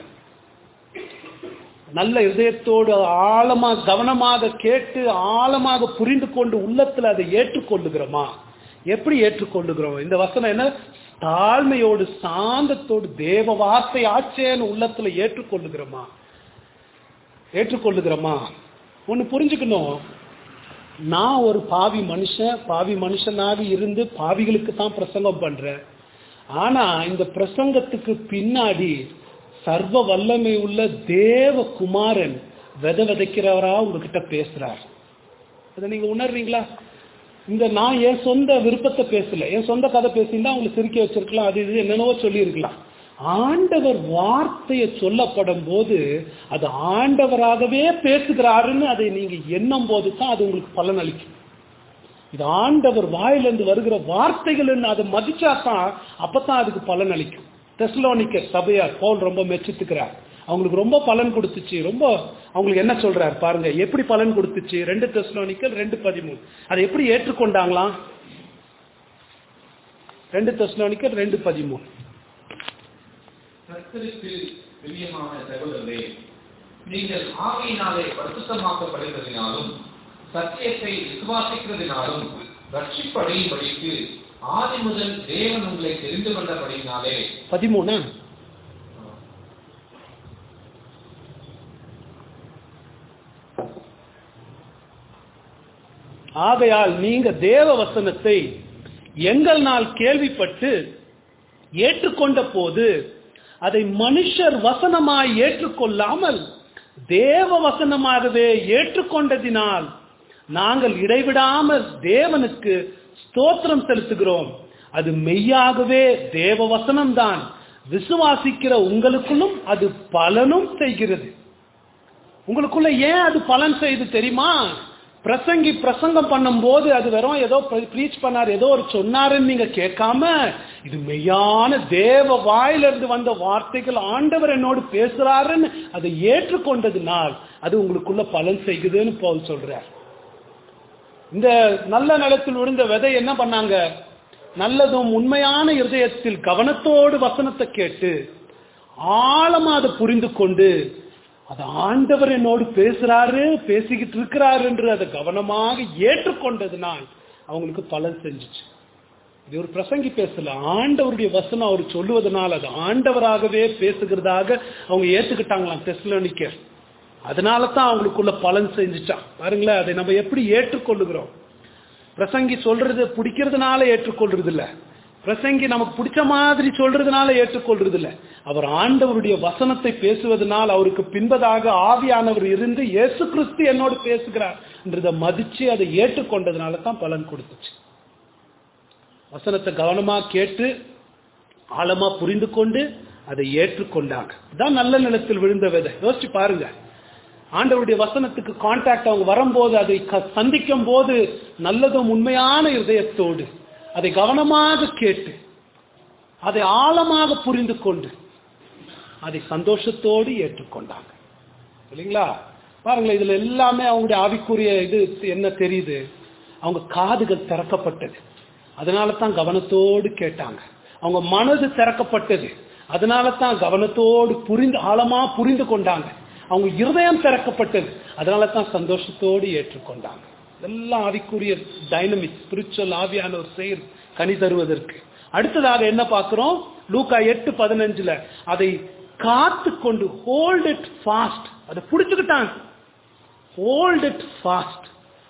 நல்ல இதயத்தோடு ஆழமா கவனமாக கேட்டு ஆழமாக புரிந்து கொண்டு உள்ளத்துல அதை ஏற்றுக்கொள்ளுகிறோமா? எப்படி ஏற்றுக்கொள்ளுகிறோம்? இந்த வசனம் என்ன? தாழ்மையோடு சாந்தத்தோடு தேவ வார்த்தை ஆச்சேன்னு உள்ளத்துல ஏற்றுக்கொள்ளுகிறோமா? ஏற்றுக்கொள்ளுகிறோமா? ஒன்னு புரிஞ்சுக்கணும், நான் ஒரு பாவி மனுஷன், பாவி மனுஷனாக இருந்து பாவிகளுக்கு தான் பிரசங்கம் பண்றேன். ஆனா இந்த பிரசங்கத்துக்கு பின்னாடி சர்வ வல்லமை உள்ள தேவ குமாரன் வித விதைக்கிறவரா உங்ககிட்ட பேசுறார். அதை நீங்க உணர்றீங்களா? இந்த நான் என் சொந்த விருப்பத்தை பேசல, என் சொந்த கதை பேசியிருந்தா அவங்களை சிரிக்க வச்சிருக்கலாம், அது இது என்னென்னவோ சொல்லி இருக்கலாம். ஆண்டவர் வார்த்தையை சொல்லப்படும் போது அது ஆண்டவராகவே பேசுகிறாருன்னு அதை நீங்க எண்ணும் போது தான் அது உங்களுக்கு பலன் அளிக்கும். இது ஆண்டவர் வாயிலிருந்து வருகிற வார்த்தைகள் அதை மதிச்சா தான் அப்பதான் அதுக்கு பலன் அளிக்கும். தெசலோனிக்க சபையார் பவுல் ரொம்ப மெச்சித்துக்கிறார், அவங்களுக்கு ரொம்ப பலன் கொடுத்துச்சு. ரொம்ப அவங்களுக்கு என்ன சொல்றாரு பாருங்க, எப்படி பலன் கொடுத்துச்சு. ரெண்டு தெசலோனிக்கல் ரெண்டு பதிமூணு அதை எப்படி ஏற்றுக்கொண்டாங்களாம்? ரெண்டு தெசலோனிக்கல் ரெண்டு பதிமூணு. கர்த்தருக்கு பிரியமான சகோதரரே, நீங்கள் ஆவியினாலே பரிசுத்தமாக்கப்படுகிறதினாலும் சத்தியத்தை விசுவாசிக்கிறதினாலும் ரட்சிப்படையும்படிக்கு ஆதி முதல் தேவன் உங்களை தெரிந்து கொண்டபடினாலே. பதிமூணு ஆகையால் நீங்க தேவ வசனத்தை எங்கள் நாள் கேள்விப்பட்டு ஏற்றுக்கொண்ட போது அதை மனுஷர் வசனமாய் ஏற்றுக்கொள்ளாமல் தேவ வசனமாகவே ஏற்றுக்கொண்டதினால் நாங்கள் இடைவிடாமல் தேவனுக்கு ஸ்தோத்திரம் செலுத்துகிறோம். அது மெய்யாகவே தேவ வசனம்தான். விசுவாசிக்கிற உங்களுக்குள்ளும் அது பலனும் செய்கிறது. உங்களுக்குள்ள ஏன் அது பலன் செய்து தெரியுமா? பிரசங்கி பிரசங்கம் பண்ணும் போது அது வெறும் ஏதோ ப்ரீச் பண்ணார், ஏதோ ஒரு சொன்னாருன்னு நீங்க கேட்காம, இது மெய்யான தேவ வாயிலிருந்து வந்த வார்த்தைகள், ஆண்டவர் என்னோடு பேசுறாருன்னு அதை ஏற்றுக்கொண்டதுனால் அது உங்களுக்குள்ள பலன் செய்குதுன்னு பவுல் சொல்றார். இந்த நல்ல நிலத்தில் விழுந்த விதை என்ன பண்ணாங்க? நல்லதும் உண்மையான இருதயத்தில் கவனத்தோடு வசனத்தை கேட்டு ஆழமா அதை புரிந்து கொண்டு, அது ஆண்டவர் என்னோடு பேசுறாரு, பேசிக்கிட்டு இருக்கிறாரு என்று அதை கவனமாக ஏற்றுக்கொண்டதுனால் அவங்களுக்கு பலன் செஞ்சிச்சு. இது ஒரு பிரசங்கி பேசல, ஆண்டவருடைய வசனம் அவர் சொல்லுவதனால் அது ஆண்டவராகவே பேசுகிறதாக அவங்க ஏற்றுக்கிட்டாங்களாம் தெசலோனிக்கர். அதனால தான் அவங்களுக்குள்ள பலன் செஞ்சுட்டான். பாருங்களேன், அதை நம்ம எப்படி ஏற்றுக்கொள்ளுகிறோம்? பிரசங்கி சொல்றது பிடிக்கிறதுனால ஏற்றுக்கொள்றது இல்ல, பிரசங்கி நமக்கு பிடிச்ச மாதிரி சொல்றதுனால ஏற்றுக்கொள்றது இல்ல. அவர் ஆண்டவருடைய வசனத்தை பேசுவதனால் அவருக்கு பின்பதாக ஆவியானவர் இருந்து இயேசு கிறிஸ்து என்னோடு பேசுகிறார் என்றதை மதிச்சு அதை ஏற்றுக்கொண்டதுனால தான் பலன் கொடுத்துச்சு. வசனத்தை கவனமா கேட்டு ஆழமா புரிந்து கொண்டு அதை ஏற்றுக்கொண்டாங்க. இதான் நல்ல நிலத்தில் விழுந்த விதை. யோசிச்சு பாருங்க, ஆண்டவருடைய வசனத்துக்கு கான்டாக்ட் அவங்க வரும்போது, அதை சந்திக்கும் போது நல்லதும் உண்மையான இருதயத்தோடு அதை கவனமாக கேட்டு அதை ஆழமாக புரிந்து கொண்டு அதை சந்தோஷத்தோடு ஏற்றுக்கொண்டாங்க. இல்லைங்களா? பாருங்களேன், இதுல எல்லாமே அவங்களுடைய ஆவிக்குரிய இது என்ன தெரியுது? அவங்க காதுகள் திறக்கப்பட்டது, அதனால தான் கவனத்தோடு கேட்டாங்க. அவங்க மனது திறக்கப்பட்டது, அதனால தான் கவனத்தோடு புரிந்து ஆழமா புரிந்து கொண்டாங்க. அவங்க இருதயம் திறக்கப்பட்டது, அதனால தான் சந்தோஷத்தோடு ஏற்றுக்கொண்டாங்க. இதெல்லாம் ஆவிக்குரிய டைனமிக் ஸ்பிரிச்சுவல் ஆவியான ஒரு செயல் கனி தருவதற்கு. அடுத்ததாக என்ன பார்க்கிறோம்? லூக்கா எட்டு பதினஞ்சுல அதை காத்து கொண்டு, ஹோல்ட் இட் ஃபாஸ்ட், அதை பிடிச்சுக்கிட்டாங்க. ஹோல்ட் இட் ஃபாஸ்ட்,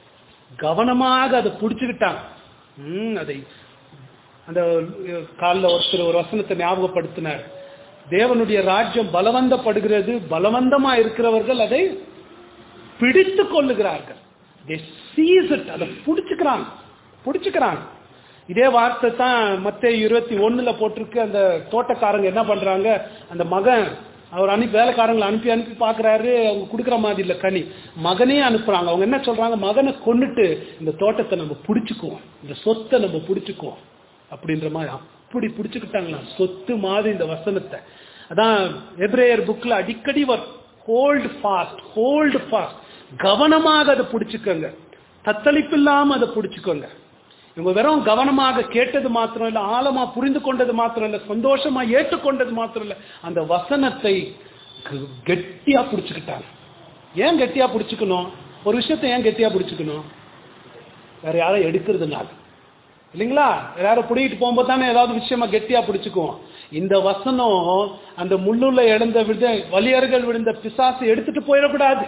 கவனமாக அதை பிடிச்சுக்கிட்டாங்க. உம் அதை அந்த காலில் ஒருத்தர் ஒரு வசனத்தை ஞாபகப்படுத்தினார். தேவனுடைய ராஜ்யம் பலவந்தப்படுகிறது, பலவந்தமா இருக்கிறவர்கள் அதை பிடித்து கொள்ளுகிறார்கள். They seize it, அதை பிடிச்சுக்கிறாங்க பிடிச்சுக்கிறாங்க இதே வார்த்தை தான் மத்தேயு இருபத்தி ஒண்ணுல போட்டிருக்கு. அந்த தோட்டக்காரங்க என்ன பண்றாங்க? அந்த மகன் அவர் அனுப்பி வேலைக்காரங்களை அனுப்பி அனுப்பி பாக்குறாரு, அவங்க கொடுக்குற மாதிரி இல்ல கனி, மகனே அனுப்புறாங்க. அவங்க என்ன சொல்றாங்க? மகனை கொண்டுட்டு இந்த தோட்டத்தை நம்ம பிடிச்சுக்குவோம், இந்த சொத்தை நம்ம பிடிச்சுக்குவோம் அப்படின்ற மாதிரி. அப்படி பிடிச்சுக்கிட்டாங்களா சொத்து மாதிரி இந்த வசனத்தை. அதான் எபிரேயர் புக்ல அடிக்கடி வரும், ஹோல்ட் ஃபாஸ்ட், ஹோல்ட் ஃபாஸ்ட், கவனமாக அதை பிடிச்சுக்கோங்க, தத்தளிப்பு இல்லாம அதை பிடிச்சுக்கோங்க. இவங்க வெறும் கவனமாக கேட்டது மாத்திரம் இல்ல, ஆழமா புரிந்து கொண்டது மாத்திரம் இல்ல, சந்தோஷமா ஏற்றுக்கொண்டது மாத்திரம் இல்ல, அந்த வசனத்தை கெட்டியா பிடிச்சுக்கிட்டாங்க. ஏன் கெட்டியா பிடிச்சுக்கணும்? ஒரு விஷயத்தை ஏன் கெட்டியா பிடிச்சுக்கணும்? வேற யாரும் எடுக்கிறதுனால இல்லைங்களா? யாரும் பிடிக்கிட்டு போகும்போது தானே ஏதாவது விஷயமா கெட்டியா பிடிச்சுக்குவோம். இந்த வசனம் அந்த முள்ளுள்ள இழந்த விழுந்த வலியர்கள் விழுந்த பிசாசு எடுத்துட்டு போயிடக்கூடாது.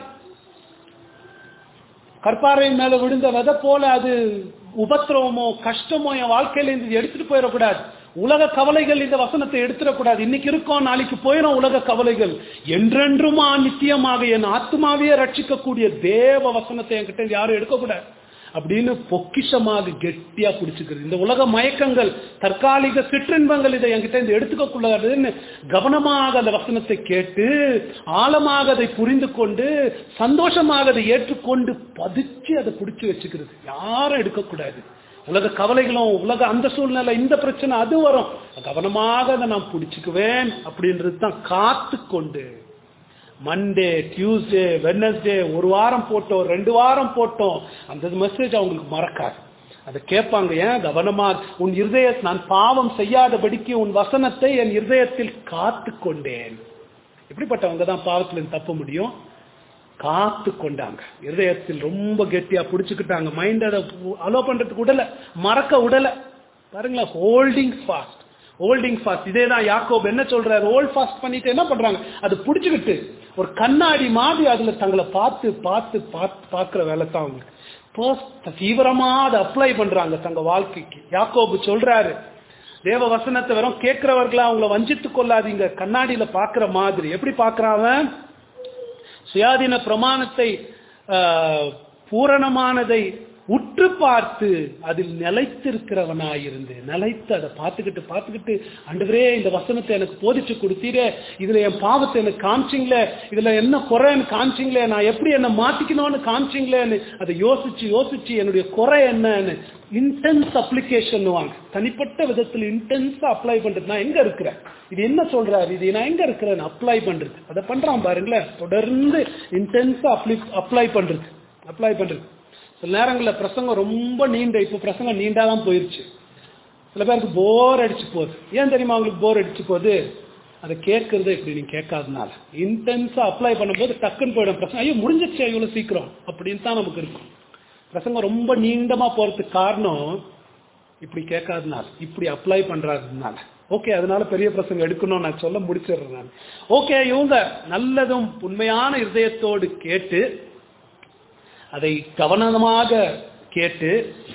கற்பாறை மேல விழுந்த விதை போல அது உபத்திரவமோ கஷ்டமோ என் வாழ்க்கையில இருந்து எடுத்துட்டு போயிடக்கூடாது. உலக கவலைகள் இந்த வசனத்தை எடுத்துடக்கூடாது. இன்னைக்கு இருக்கோம், நாளைக்கு போயிடும் உலக கவலைகள். என்றென்றுமா நித்தியமாக என் ஆத்மாவையே ரட்சிக்கக்கூடிய தேவ வசனத்தை என்கிட்ட யாரும் எடுக்கக்கூடாது அப்படின்னு பொக்கிஷமாக கெட்டியா பிடிச்சுக்கிறது. இந்த உலக மயக்கங்கள், தற்காலிக சிற்றின்பங்கள் இதை என்கிட்ட இருந்து எடுத்துக்க கூடாதுன்னு கவனமாக அந்த வசனத்தை கேட்டு ஆழமாக அதை புரிந்து கொண்டு சந்தோஷமாக அதை ஏற்றுக்கொண்டு பதிச்சு அதை பிடிச்சு வச்சுக்கிறது. யாரும் எடுக்கக்கூடாது. உலக கவலைகளும் உலக அந்த சூழ்நிலை, இந்த பிரச்சனை அது வரும், கவனமாக அதை நான் பிடிச்சுக்குவேன் அப்படின்றது தான். காத்து கொண்டு மண்டே, டியூஸ்டே, வெட்னஸ்டே, ஒரு வாரம் போட்டோம், ரெண்டு வாரம் போட்டோம், அந்த மெசேஜ் அவங்களுக்கு மறக்காது. அதை கேட்பாங்க. ஏன்? கவனமா உன் இருதய நான் பாவம் செய்யாதபடிக்கு உன் வசனத்தை என் இருதயத்தில் காத்து கொண்டேன். எப்படிப்பட்டவங்க தான் பாவத்துல தப்ப முடியும்? காத்து கொண்டாங்க. இருதயத்தில் ரொம்ப கெட்டியா பிடிச்சுக்கிட்டாங்க. மைண்ட் அதை அலோ பண்றதுக்கு உடல, மறக்க உடல. பாருங்களா, ஹோல்டிங் ஃபாஸ்ட், ஹோல்டிங் ஃபாஸ்ட். இதே தான் யாக்கோப் என்ன சொல்றாரு, ஹோல்ட் ஃபாஸ்ட் பண்ணிட்டு என்ன பண்றாங்க, அது பிடிச்சுக்கிட்டு ஒரு கண்ணாடி மாதிரி அதுல தங்களை பார்த்து பார்த்து பார்த்து பார்க்கிற வேலை தான் அவங்களுக்கு. தீவிரமா அதை அப்ளை பண்றாங்க தங்க வாழ்க்கைக்கு. யாக்கோபு சொல்றாரு, தேவ வசனத்தை வெறும் கேட்கிறவர்களா அவங்கள வஞ்சித்து கொள்ளாதீங்க, கண்ணாடியில பாக்குற மாதிரி. எப்படி பாக்குறாங்க, சுயாதீன பிரமாணத்தை பூரணமானதை உற்று பார்த்து அதில் நிலைத்திருக்கிறவனாயிருந்து, நிலைத்து அதை பார்த்துக்கிட்டு பார்த்துக்கிட்டு ஆண்டவரே இந்த வசனத்தை எனக்கு போதிச்சு கொடுத்தீரே, இதுல என் பாவத்தை எனக்கு காமிச்சிங்களே, இதுல என்ன குறைன்னு காமிச்சிங்களே, நான் எப்படி என்ன மாத்திக்கணும்னு காமிச்சிங்களேன்னு அதை யோசிச்சு யோசிச்சு என்னுடைய குறை என்னன்னு இன்டென்ஸ் அப்ளிகேஷன் வாங்க. தனிப்பட்ட விதத்தில் இன்டென்ஸா அப்ளை பண்றது. நான் எங்க இருக்கிறேன், இது என்ன சொல்றாரு, இது நான் எங்க இருக்கிறேன்னு அப்ளை பண்றது. அதை பண்றான் பாருங்களேன், தொடர்ந்து இன்டென்ஸா அப்ளை அப்ளை பண்றது அப்ளை பண்றது சில நேரங்களில் பிரசங்கம் ரொம்ப நீண்ட, இப்போ பிரசங்கம் நீண்டாதான் போயிருச்சு. சில பேருக்கு போர் அடிச்சு போகுது. ஏன் தெரியுமா அவங்களுக்கு போர் அடிச்சு போகுது, அதை கேட்கறது இப்படி நீங்க கேட்காதனால. இன்டென்ஸா அப்ளை பண்ணும்போது டக்குன்னு போயிடும் பிரசங்கம். ஐயோ முடிஞ்சிச்சு இவ்வளவு சீக்கிரம் அப்படின்னு தான் நமக்கு இருக்கும். பிரசங்கம் ரொம்ப நீண்டமா போறதுக்கு காரணம் இப்படி கேட்காதனால, இப்படி அப்ளை பண்றதுனால. ஓகே, அதனால பெரிய பிரசங்கம் எடுக்கணும் நான் சொல்ல முடிச்சிடுறேன் நான். ஓகே, இவங்க நல்லதும் உண்மையான இருதயத்தோடு கேட்டு அதை கவனமாக கேட்டு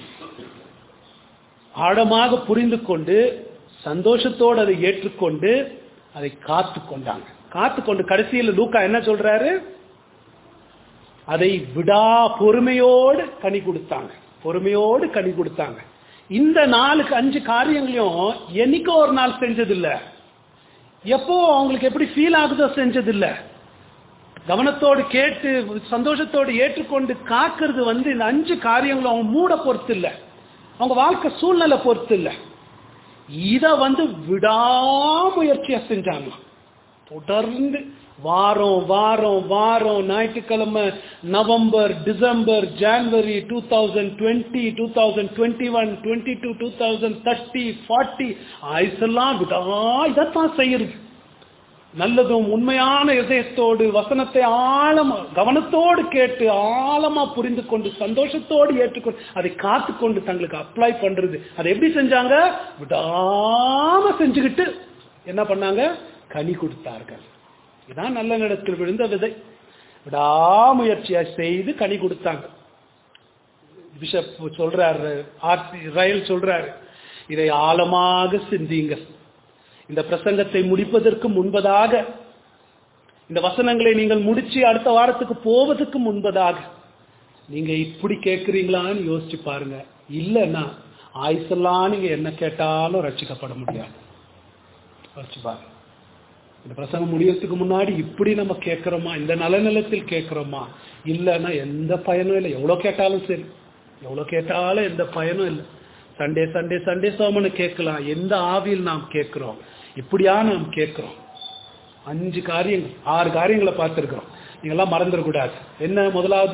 ஆழமாக புரிந்து கொண்டு சந்தோஷத்தோடு அதை ஏற்றுக்கொண்டு அதை காத்து கொண்டாங்க. காத்து கொண்டு கடைசியில் லூக்கா என்ன சொல்றாரு, அதை விடா பொறுமையோடு கனி கொடுத்தாங்க. பொறுமையோடு கனி கொடுத்தாங்க. இந்த நாலுக்கு அஞ்சு காரியங்களையும் என்னைக்கோ ஒரு நாள் செஞ்சதில்லை, எப்போ அவங்களுக்கு எப்படி ஃபீல் ஆகுதோ செஞ்சதில்லை. கவனத்தோடு கேட்டு சந்தோஷத்தோடு ஏற்றுக்கொண்டு காக்கிறது வந்து இந்த அஞ்சு காரியங்களும் அவங்க மூட பொறுத்து இல்லை, அவங்க வாழ்க்கை சூழ்நிலை பொறுத்து இல்லை. இத வந்து விடாமுயற்சியா செஞ்சாங்க. தொடர்ந்து வாரம் வாரம் வாரம் ஞாயிற்றுக்கிழமை நவம்பர் டிசம்பர் ஜனவரி two thousand twenty two thousand twenty one twenty two two thousand thirty forty ஆயுசெல்லாம் விடா இதைத்தான் செய்யுது. நல்லதும் உண்மையான இதயத்தோடு வசனத்தை ஆழமா கவனத்தோடு கேட்டு ஆழமா புரிந்து கொண்டு சந்தோஷத்தோடு ஏற்றுக்கொண்டு அதை காத்துக்கொண்டு தங்களுக்கு அப்ளை பண்றது. அதை எப்படி செஞ்சாங்க, விடாம செஞ்சுக்கிட்டு என்ன பண்ணாங்க, கனி கொடுத்தார்கள். இதான் நல்ல நிலத்தில் விழுந்த விதை. விடாமுயற்சியா செய்து கனி கொடுத்தாங்க. பிஷப் சொல்றாரு, ரயில் சொல்றாரு, இதை ஆழமாக சிந்திங்க. இந்த பிரசங்கத்தை முடிப்பதற்கு முன்பதாக, இந்த வசனங்களை நீங்கள் முடிச்சு அடுத்த வாரத்துக்கு போவதற்கு முன்பதாக நீங்க இப்படி கேட்கிறீங்களான்னு யோசிச்சு பாருங்க. இல்லைன்னா ஆயுசெல்லாம் நீங்க என்ன கேட்டாலும் ரட்சிக்கப்பட முடியாது. யோசிச்சு பாருங்க. இந்த பிரசங்கம் முடியறதுக்கு முன்னாடி இப்படி நம்ம கேட்கிறோமா, இந்த நலநிலத்தில் கேட்கிறோமா, இல்லைன்னா எந்த பயனும் இல்லை. எவ்வளவு கேட்டாலும் சரி, எவ்வளவு கேட்டாலும் எந்த பயனும் இல்லை. சண்டே சண்டே சண்டே சோமனு கேட்கலாம், எந்த ஆவியில் நாம் கேட்கிறோம், இப்படியா நாம் கேட்கிறோம். அஞ்சு காரியங்கள் ஆறு காரியங்களை பார்த்திருக்கிறோம், நீங்கெல்லாம் மறந்துடக்கூடாது. என்ன முதலாவது,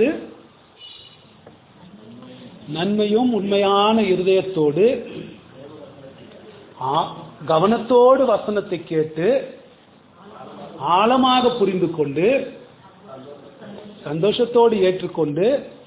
நன்மையும் உண்மையான இருதயத்தோடு கவனத்தோடு வசனத்தை கேட்டு ஆழமாக புரிந்து கொண்டு சந்தோஷத்தோடு ஏற்றுக்கொண்டு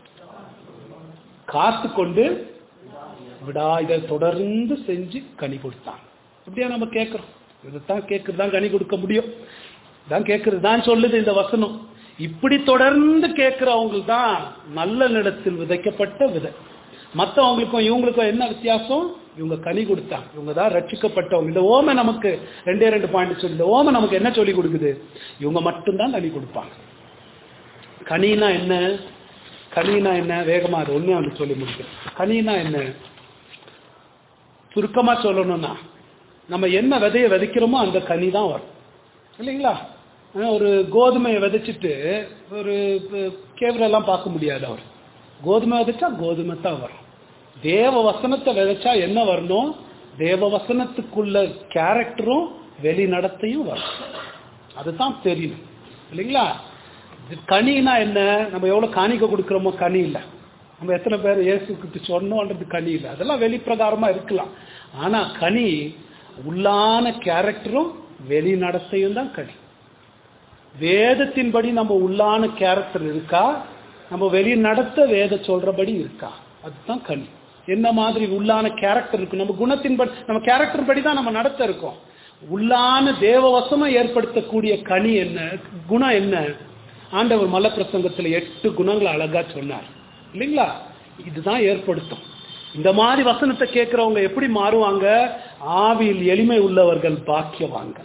காத்து கொண்டு விடா இதை தொடர்ந்து செஞ்சு கனி கொடுத்தான். இப்படியா நம்ம கேட்கிறோம். இதைத்தான் கேட்கறது தான் கனி கொடுக்க முடியும். தான் கேட்கறது தான் சொல்லுது இந்த வசனம். இப்படி தொடர்ந்து கேட்கிறவங்களுக்கு தான் நல்ல நிலத்தில் விதைக்கப்பட்ட விதை. மற்றவங்களுக்கும் இவங்களுக்கும் என்ன வித்தியாசம், இவங்க கனி கொடுத்தாங்க, இவங்க தான் ரட்சிக்கப்பட்டவங்க. இந்த ஓமை நமக்கு ரெண்டே ரெண்டு பாயிண்ட் சொல்லி, இந்த ஓமை நமக்கு என்ன சொல்லி கொடுக்குது, இவங்க மட்டும்தான் கனி கொடுப்பாங்க. கனினா என்ன, கனினா என்ன, வேகமா அது ஒண்ணு அவங்க சொல்லி முடிக்கிறேன். கனினா என்ன, சுருக்கமா சொல்லணும்னா நம்ம என்ன விதையை விதைக்கிறோமோ அந்த கனி தான் வரும், இல்லைங்களா? ஒரு கோதுமையை விதைச்சிட்டு ஒரு கேவரெல்லாம் பார்க்க முடியாது. அவர் கோதுமை விதைச்சா கோதுமை தான் வரும். தேவ வசனத்தை விதைச்சா என்ன வரணும், தேவ வசனத்துக்குள்ள கேரக்டரும் வெளி நடத்தையும் வரும். அதுதான் தெரியணும், இல்லைங்களா? கனினா என்ன, நம்ம எவ்வளவு காணிக்க கொடுக்கிறோமோ கனி இல்லை. நம்ம எத்தனை பேர் இயேசுக்கு சொன்னோன்றது கனி இல்லை. அதெல்லாம் வெளிப்பிரகாரமா இருக்கலாம். ஆனா கனி உள்ளான கேரக்டரும் வெளி நடத்தையும் தான் கனி. வேதத்தின்படி நம்ம உள்ளான கேரக்டர் இருக்கா, நம்ம வெளியே நடத்த வேத சொல்றபடி இருக்கா, அதுதான் கனி. என்ன மாதிரி உள்ளான கேரக்டர் இருக்கு, நம்ம குணத்தின்படி நம்ம கேரக்டர் படி தான் நம்ம நடத்த இருக்கோம். உள்ளான தேவவசமா ஏற்படுத்தக்கூடிய கனி என்ன, குணம் என்ன? ஆண்டவர் மலை பிரசங்கத்துல எட்டு குணங்களை அழகா சொன்னார் இல்லைங்களா? இதுதான் ஏற்படுத்தும். இந்த மாதிரி வசனத்தை கேட்கிறவங்க எப்படி மாறுவாங்க? ஆவியில் எளிமை உள்ளவர்கள் பாக்கியவான்கள்,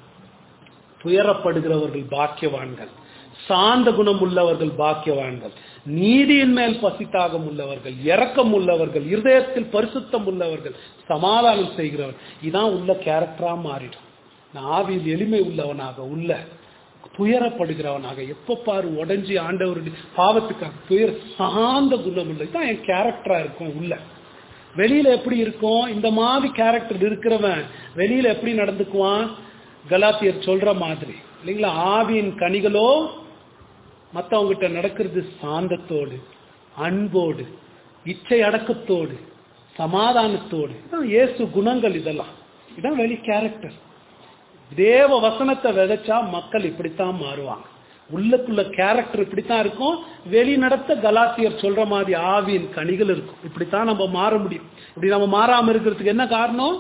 துயரப்படுகிறவர்கள் பாக்கியவான்கள், சாந்த குணம் உள்ளவர்கள் பாக்கியவான்கள், நீதியின் மேல் பசித்தாகம் உள்ளவர்கள், இரக்கம் உள்ளவர்கள், இருதயத்தில் பரிசுத்தம் உள்ளவர்கள், சமாதானம் செய்கிறவர்கள். இதான் உள்ள கேரக்டரா மாறிடும். நான் ஆவியில் எளிமை உள்ளவனாக, உள்ள துயரப்படுகிறவனாக, எப்ப பாரு உடஞ்சி ஆண்டவருடைய பாவத்துக்காக துயர சாந்த குணம் உள்ள, இதான் என் கேரக்டரா இருக்கும். உள்ள வெளியில எப்படி இருக்கும்? இந்த மாதிரி கேரக்டர் இருக்கிறவன் வெளியில எப்படி நடந்துக்குவான்? கலாத்தியர் சொல்ற மாதிரி இல்லைங்களா? ஆவியின் கனிகளோ மற்றவங்கிட்ட நடக்கிறது சாந்தத்தோடு, அன்போடு, இச்சை அடக்கத்தோடு, சமாதானத்தோடு. இயேசு குணங்கள் இதெல்லாம். இதான் வெளி கேரக்டர். தேவ வசனத்தை விதைச்சா மக்கள் இப்படித்தான் மாறுவாங்க. உள்ளக்குள்ள கேரக்டர் இப்படித்தான் இருக்கும். வெளி நடத்த கலாத்தியர் சொல்ற மாதிரி ஆவியின் கனிகள் இருக்கும். இப்படித்தான் நம்ம மாற முடியும். இப்படி நம்ம மாறாம இருக்கிறதுக்கு என்ன காரணம்?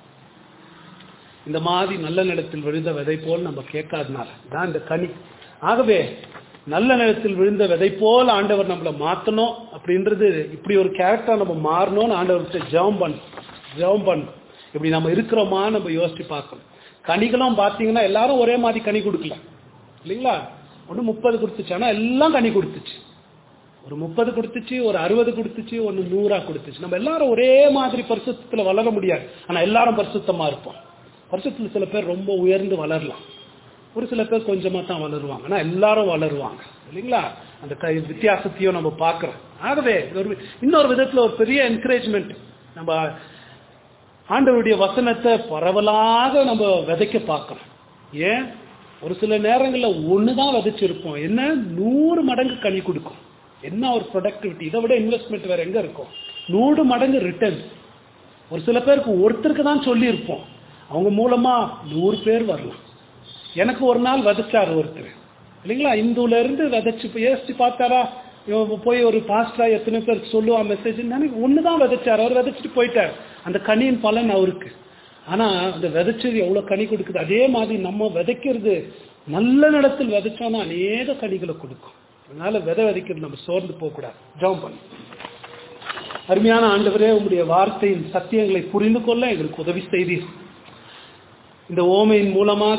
இந்த மாதிரி நல்ல நிலத்தில் விழுந்த விதை போல் நம்ம கேட்காதனால தான் இந்த கனி. ஆகவே நல்ல நிலத்தில் விழுந்த விதை போல் ஆண்டவர் நம்மளை மாற்றணும் அப்படின்றது, இப்படி ஒரு கேரக்டர் நம்ம மாறணும்னு ஆண்டவர்கிட்ட ஜெபம் பண்ணணும். ஜெபம் பண்ணணும். இப்படி நம்ம இருக்கிறோமா நம்ம யோசிச்சு பார்க்கணும். கனிகளும் பார்த்தீங்கன்னா எல்லாரும் ஒரே மாதிரி கனி கொடுக்கல இல்லைங்களா? ஒன்று முப்பது கொடுத்துச்சு, ஆனால் எல்லாம் கனி கொடுத்துச்சு. ஒரு முப்பது கொடுத்துச்சு, ஒரு அறுபது கொடுத்துச்சு, ஒன்று நூறா கொடுத்துச்சு. நம்ம எல்லாரும் ஒரே மாதிரி பரிசுத்தத்தில் வளர முடியாது. ஆனால் எல்லாரும் பரிசுத்தமா இருப்போம். பரிசுத்தத்தில் சில பேர் ரொம்ப உயர்ந்து வளரலாம், ஒரு சில பேர் கொஞ்சமா தான் வளருவாங்க, ஆனால் எல்லாரும் வளருவாங்க இல்லைங்களா? அந்த க வித்தியாசத்தையும் நம்ம பார்க்கிறோம். ஆகவே ஒரு இன்னொரு விதத்தில் ஒரு பெரிய என்கரேஜ்மெண்ட். நம்ம ஆண்டவருடைய வசனத்தை பரவலாக நம்ம விதைக்க பார்க்கணும். ஏன்? ஒரு சில நேரங்களில் ஒன்று தான் விதைச்சிருப்போம், என்ன நூறு மடங்கு கனி கொடுக்கும். என்ன ஒரு ப்ரொடக்டிவிட்டி! இதை விட இன்வெஸ்ட்மெண்ட் வேற எங்க இருக்கும்? நூறு மடங்கு ரிட்டர்ன். ஒரு சில பேருக்கு ஒருத்தருக்கு தான் சொல்லியிருப்போம், அவங்க மூலமா நூறு பேர் வரலாம். எனக்கு ஒரு நாள் விதைச்சார் ஒருத்தர் இல்லைங்களா? இந்துல இருந்து விதைச்சு யோசிச்சு பார்த்தாரா, போய் ஒரு பாஸ்டரா எத்தனை பேர் சொல்லுவான் மெசேஜ். ஒண்ணுதான் விதைச்சார், அவர் விதைச்சிட்டு போயிட்டார். அந்த கனியின் பலன் அவருக்கு. ஆனா அந்த விதைச்சது எவ்வளவு கனி கொடுக்குது. அதே மாதிரி நம்ம விதைக்கிறது நல்ல நிலத்தில் விதைச்சோம்னா அநேக கனிகளை கொடுக்கும். அதனால விதை விதைக்கிறது நம்ம சோர்ந்து போக கூடாது. ஜெபம் பண்ணு. அருமையான ஆண்டவரே, உங்களுடைய வார்த்தையின் சத்தியங்களை புரிந்து கொள்ள எங்களுக்கு உதவி செய்தீர். இந்த ஓமையின் மூலமாக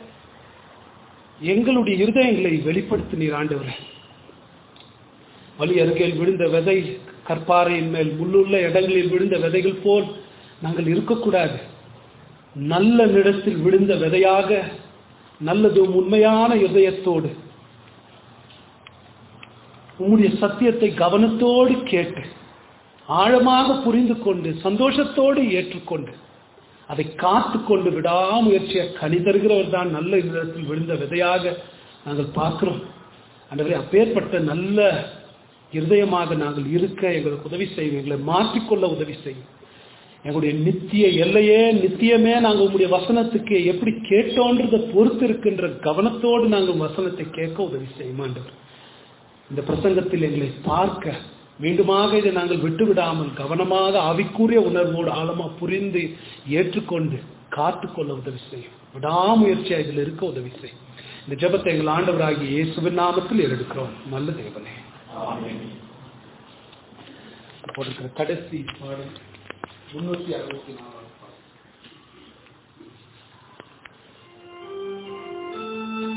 எங்களுடைய இருதயங்களை வெளிப்படுத்தினீர் ஆண்டவரே. வழி அருகில் விழுந்த விதை, கற்பாறையின் மேல் முள்ளுள்ள இடங்களில் விழுந்த விதைகள் போல் நாங்கள் இருக்கக்கூடாது. நல்ல நிலத்தில் விழுந்த விதையாக, நல்லதும் உண்மையான இதயத்தோடு உங்களுடைய சத்தியத்தை கவனத்தோடு கேட்டு ஆழமாக புரிந்து கொண்டு சந்தோஷத்தோடு ஏற்றுக்கொண்டு அதை காத்து கொண்டு விடாமுயற்சியை கனி தருகிறவர் தான் நல்ல நிலத்தில் விழுந்த விதையாக நாங்கள் பார்க்கிறோம். ஆண்டவரே, அப்பேற்பட்ட நல்ல இருதயமாக நாங்கள் இருக்க எங்களுக்கு உதவி செய்யும். எங்களை மாற்றிக்கொள்ள உதவி செய்யும். எங்களுடைய நித்திய எல்லையே நித்தியமே நாங்கள் உங்களுடைய வசனத்துக்கு எப்படி கேட்டோன்றதை பொறுத்து இருக்கின்ற கவனத்தோடு நாங்கள் வசனத்தை கேட்க உதவி செய்யும் ஆண்டவர். இந்த பிரசங்கத்தில் எங்களை பார்க்க மீண்டுமாக இதை நாங்கள் விட்டுவிடாமல் கவனமாக ஆவிக்குரிய உணர்வோடு ஆழமா புரிந்து ஏற்றுக்கொண்டு காத்துக்கொள்ள உதவி செய்யும். விடாமுயற்சியா இதில் இருக்க உதவி செய்யும். இந்த ஜெபத்தை எங்கள் ஆண்டவராகிய இயேசுவின் நாமத்தில் எடுக்கிறோம். நல்ல தேவனே, கடைசி பாடல் முன்னூத்தி அறுபத்தி நாலு.